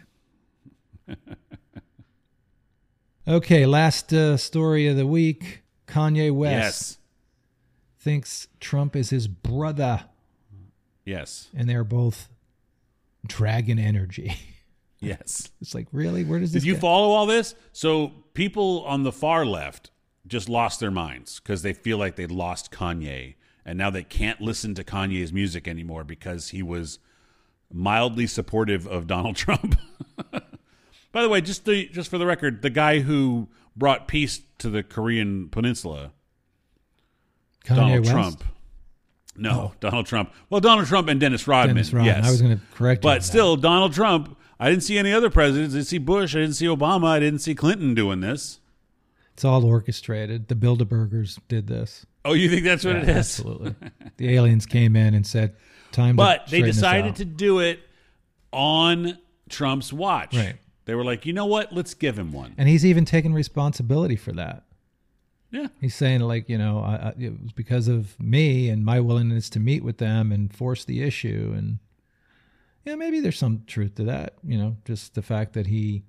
Okay, last uh, story of the week. Kanye West Yes. thinks Trump is his brother, Yes. and they're both dragon energy. Yes. It's like, really? Where does this Did you get- follow all this? So people on the far left just lost their minds because they feel like they lost Kanye, and now they can't listen to Kanye's music anymore because he was mildly supportive of Donald Trump. By the way, just the, just for the record, the guy who brought peace to the Korean Peninsula, Kanye Donald West? Trump. No, Donald Trump. Well, Donald Trump and Dennis Rodman. Dennis Rodman. Yes, I was going to correct you on but that. still, Donald Trump. I didn't see any other presidents. I didn't see Bush. I didn't see Obama. I didn't see Clinton doing this. It's all orchestrated. The Bilderbergers did this. Oh, you think that's what Yeah, it is? Absolutely. The aliens came in and said, time But to they straighten this decided out. to do it on Trump's watch. Right. They were like, you know what? Let's give him one. And he's even taken responsibility for that. Yeah. He's saying, like, you know, I, I, it was because of me and my willingness to meet with them and force the issue. And, yeah, maybe there's some truth to that. You know, just the fact that he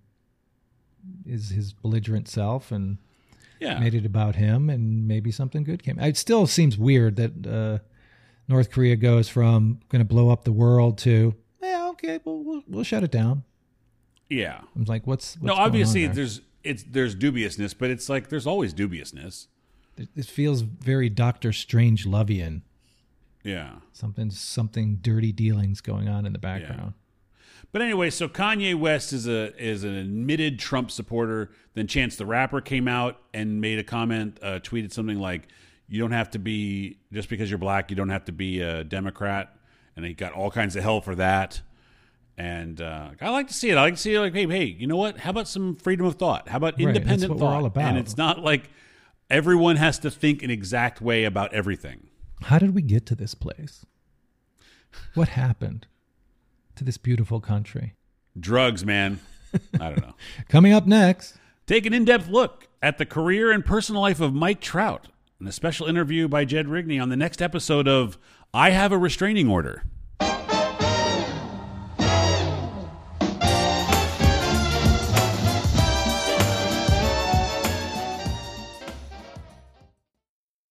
is his belligerent self and Yeah. made it about him, and maybe something good came. It still seems weird that uh, North Korea goes from going to blow up the world to, yeah, okay, well, we'll, we'll shut it down. Yeah. I'm like, what's, what's No, going on obviously there? there's it's there's dubiousness, but it's like there's always dubiousness. It, it feels very Doctor Strange Lovian. Yeah. Something, something dirty dealings going on in the background. But anyway, so Kanye West is a is an admitted Trump supporter. Then Chance the Rapper came out and made a comment, uh, tweeted something like, "You don't have to be just because you're black. You don't have to be a Democrat." And he got all kinds of hell for that. And uh, I like to see it. I like to see it like, hey, hey, you know what? How about some freedom of thought? How about Right, that's independent what thought? we're all about. And it's not like everyone has to think an exact way about everything. How did we get to this place? What happened to this beautiful country? Drugs, man. I don't know. Coming up next. Take an in-depth look at the career and personal life of Mike Trout in a special interview by Jed Rigney on the next episode of I Have a Restraining Order.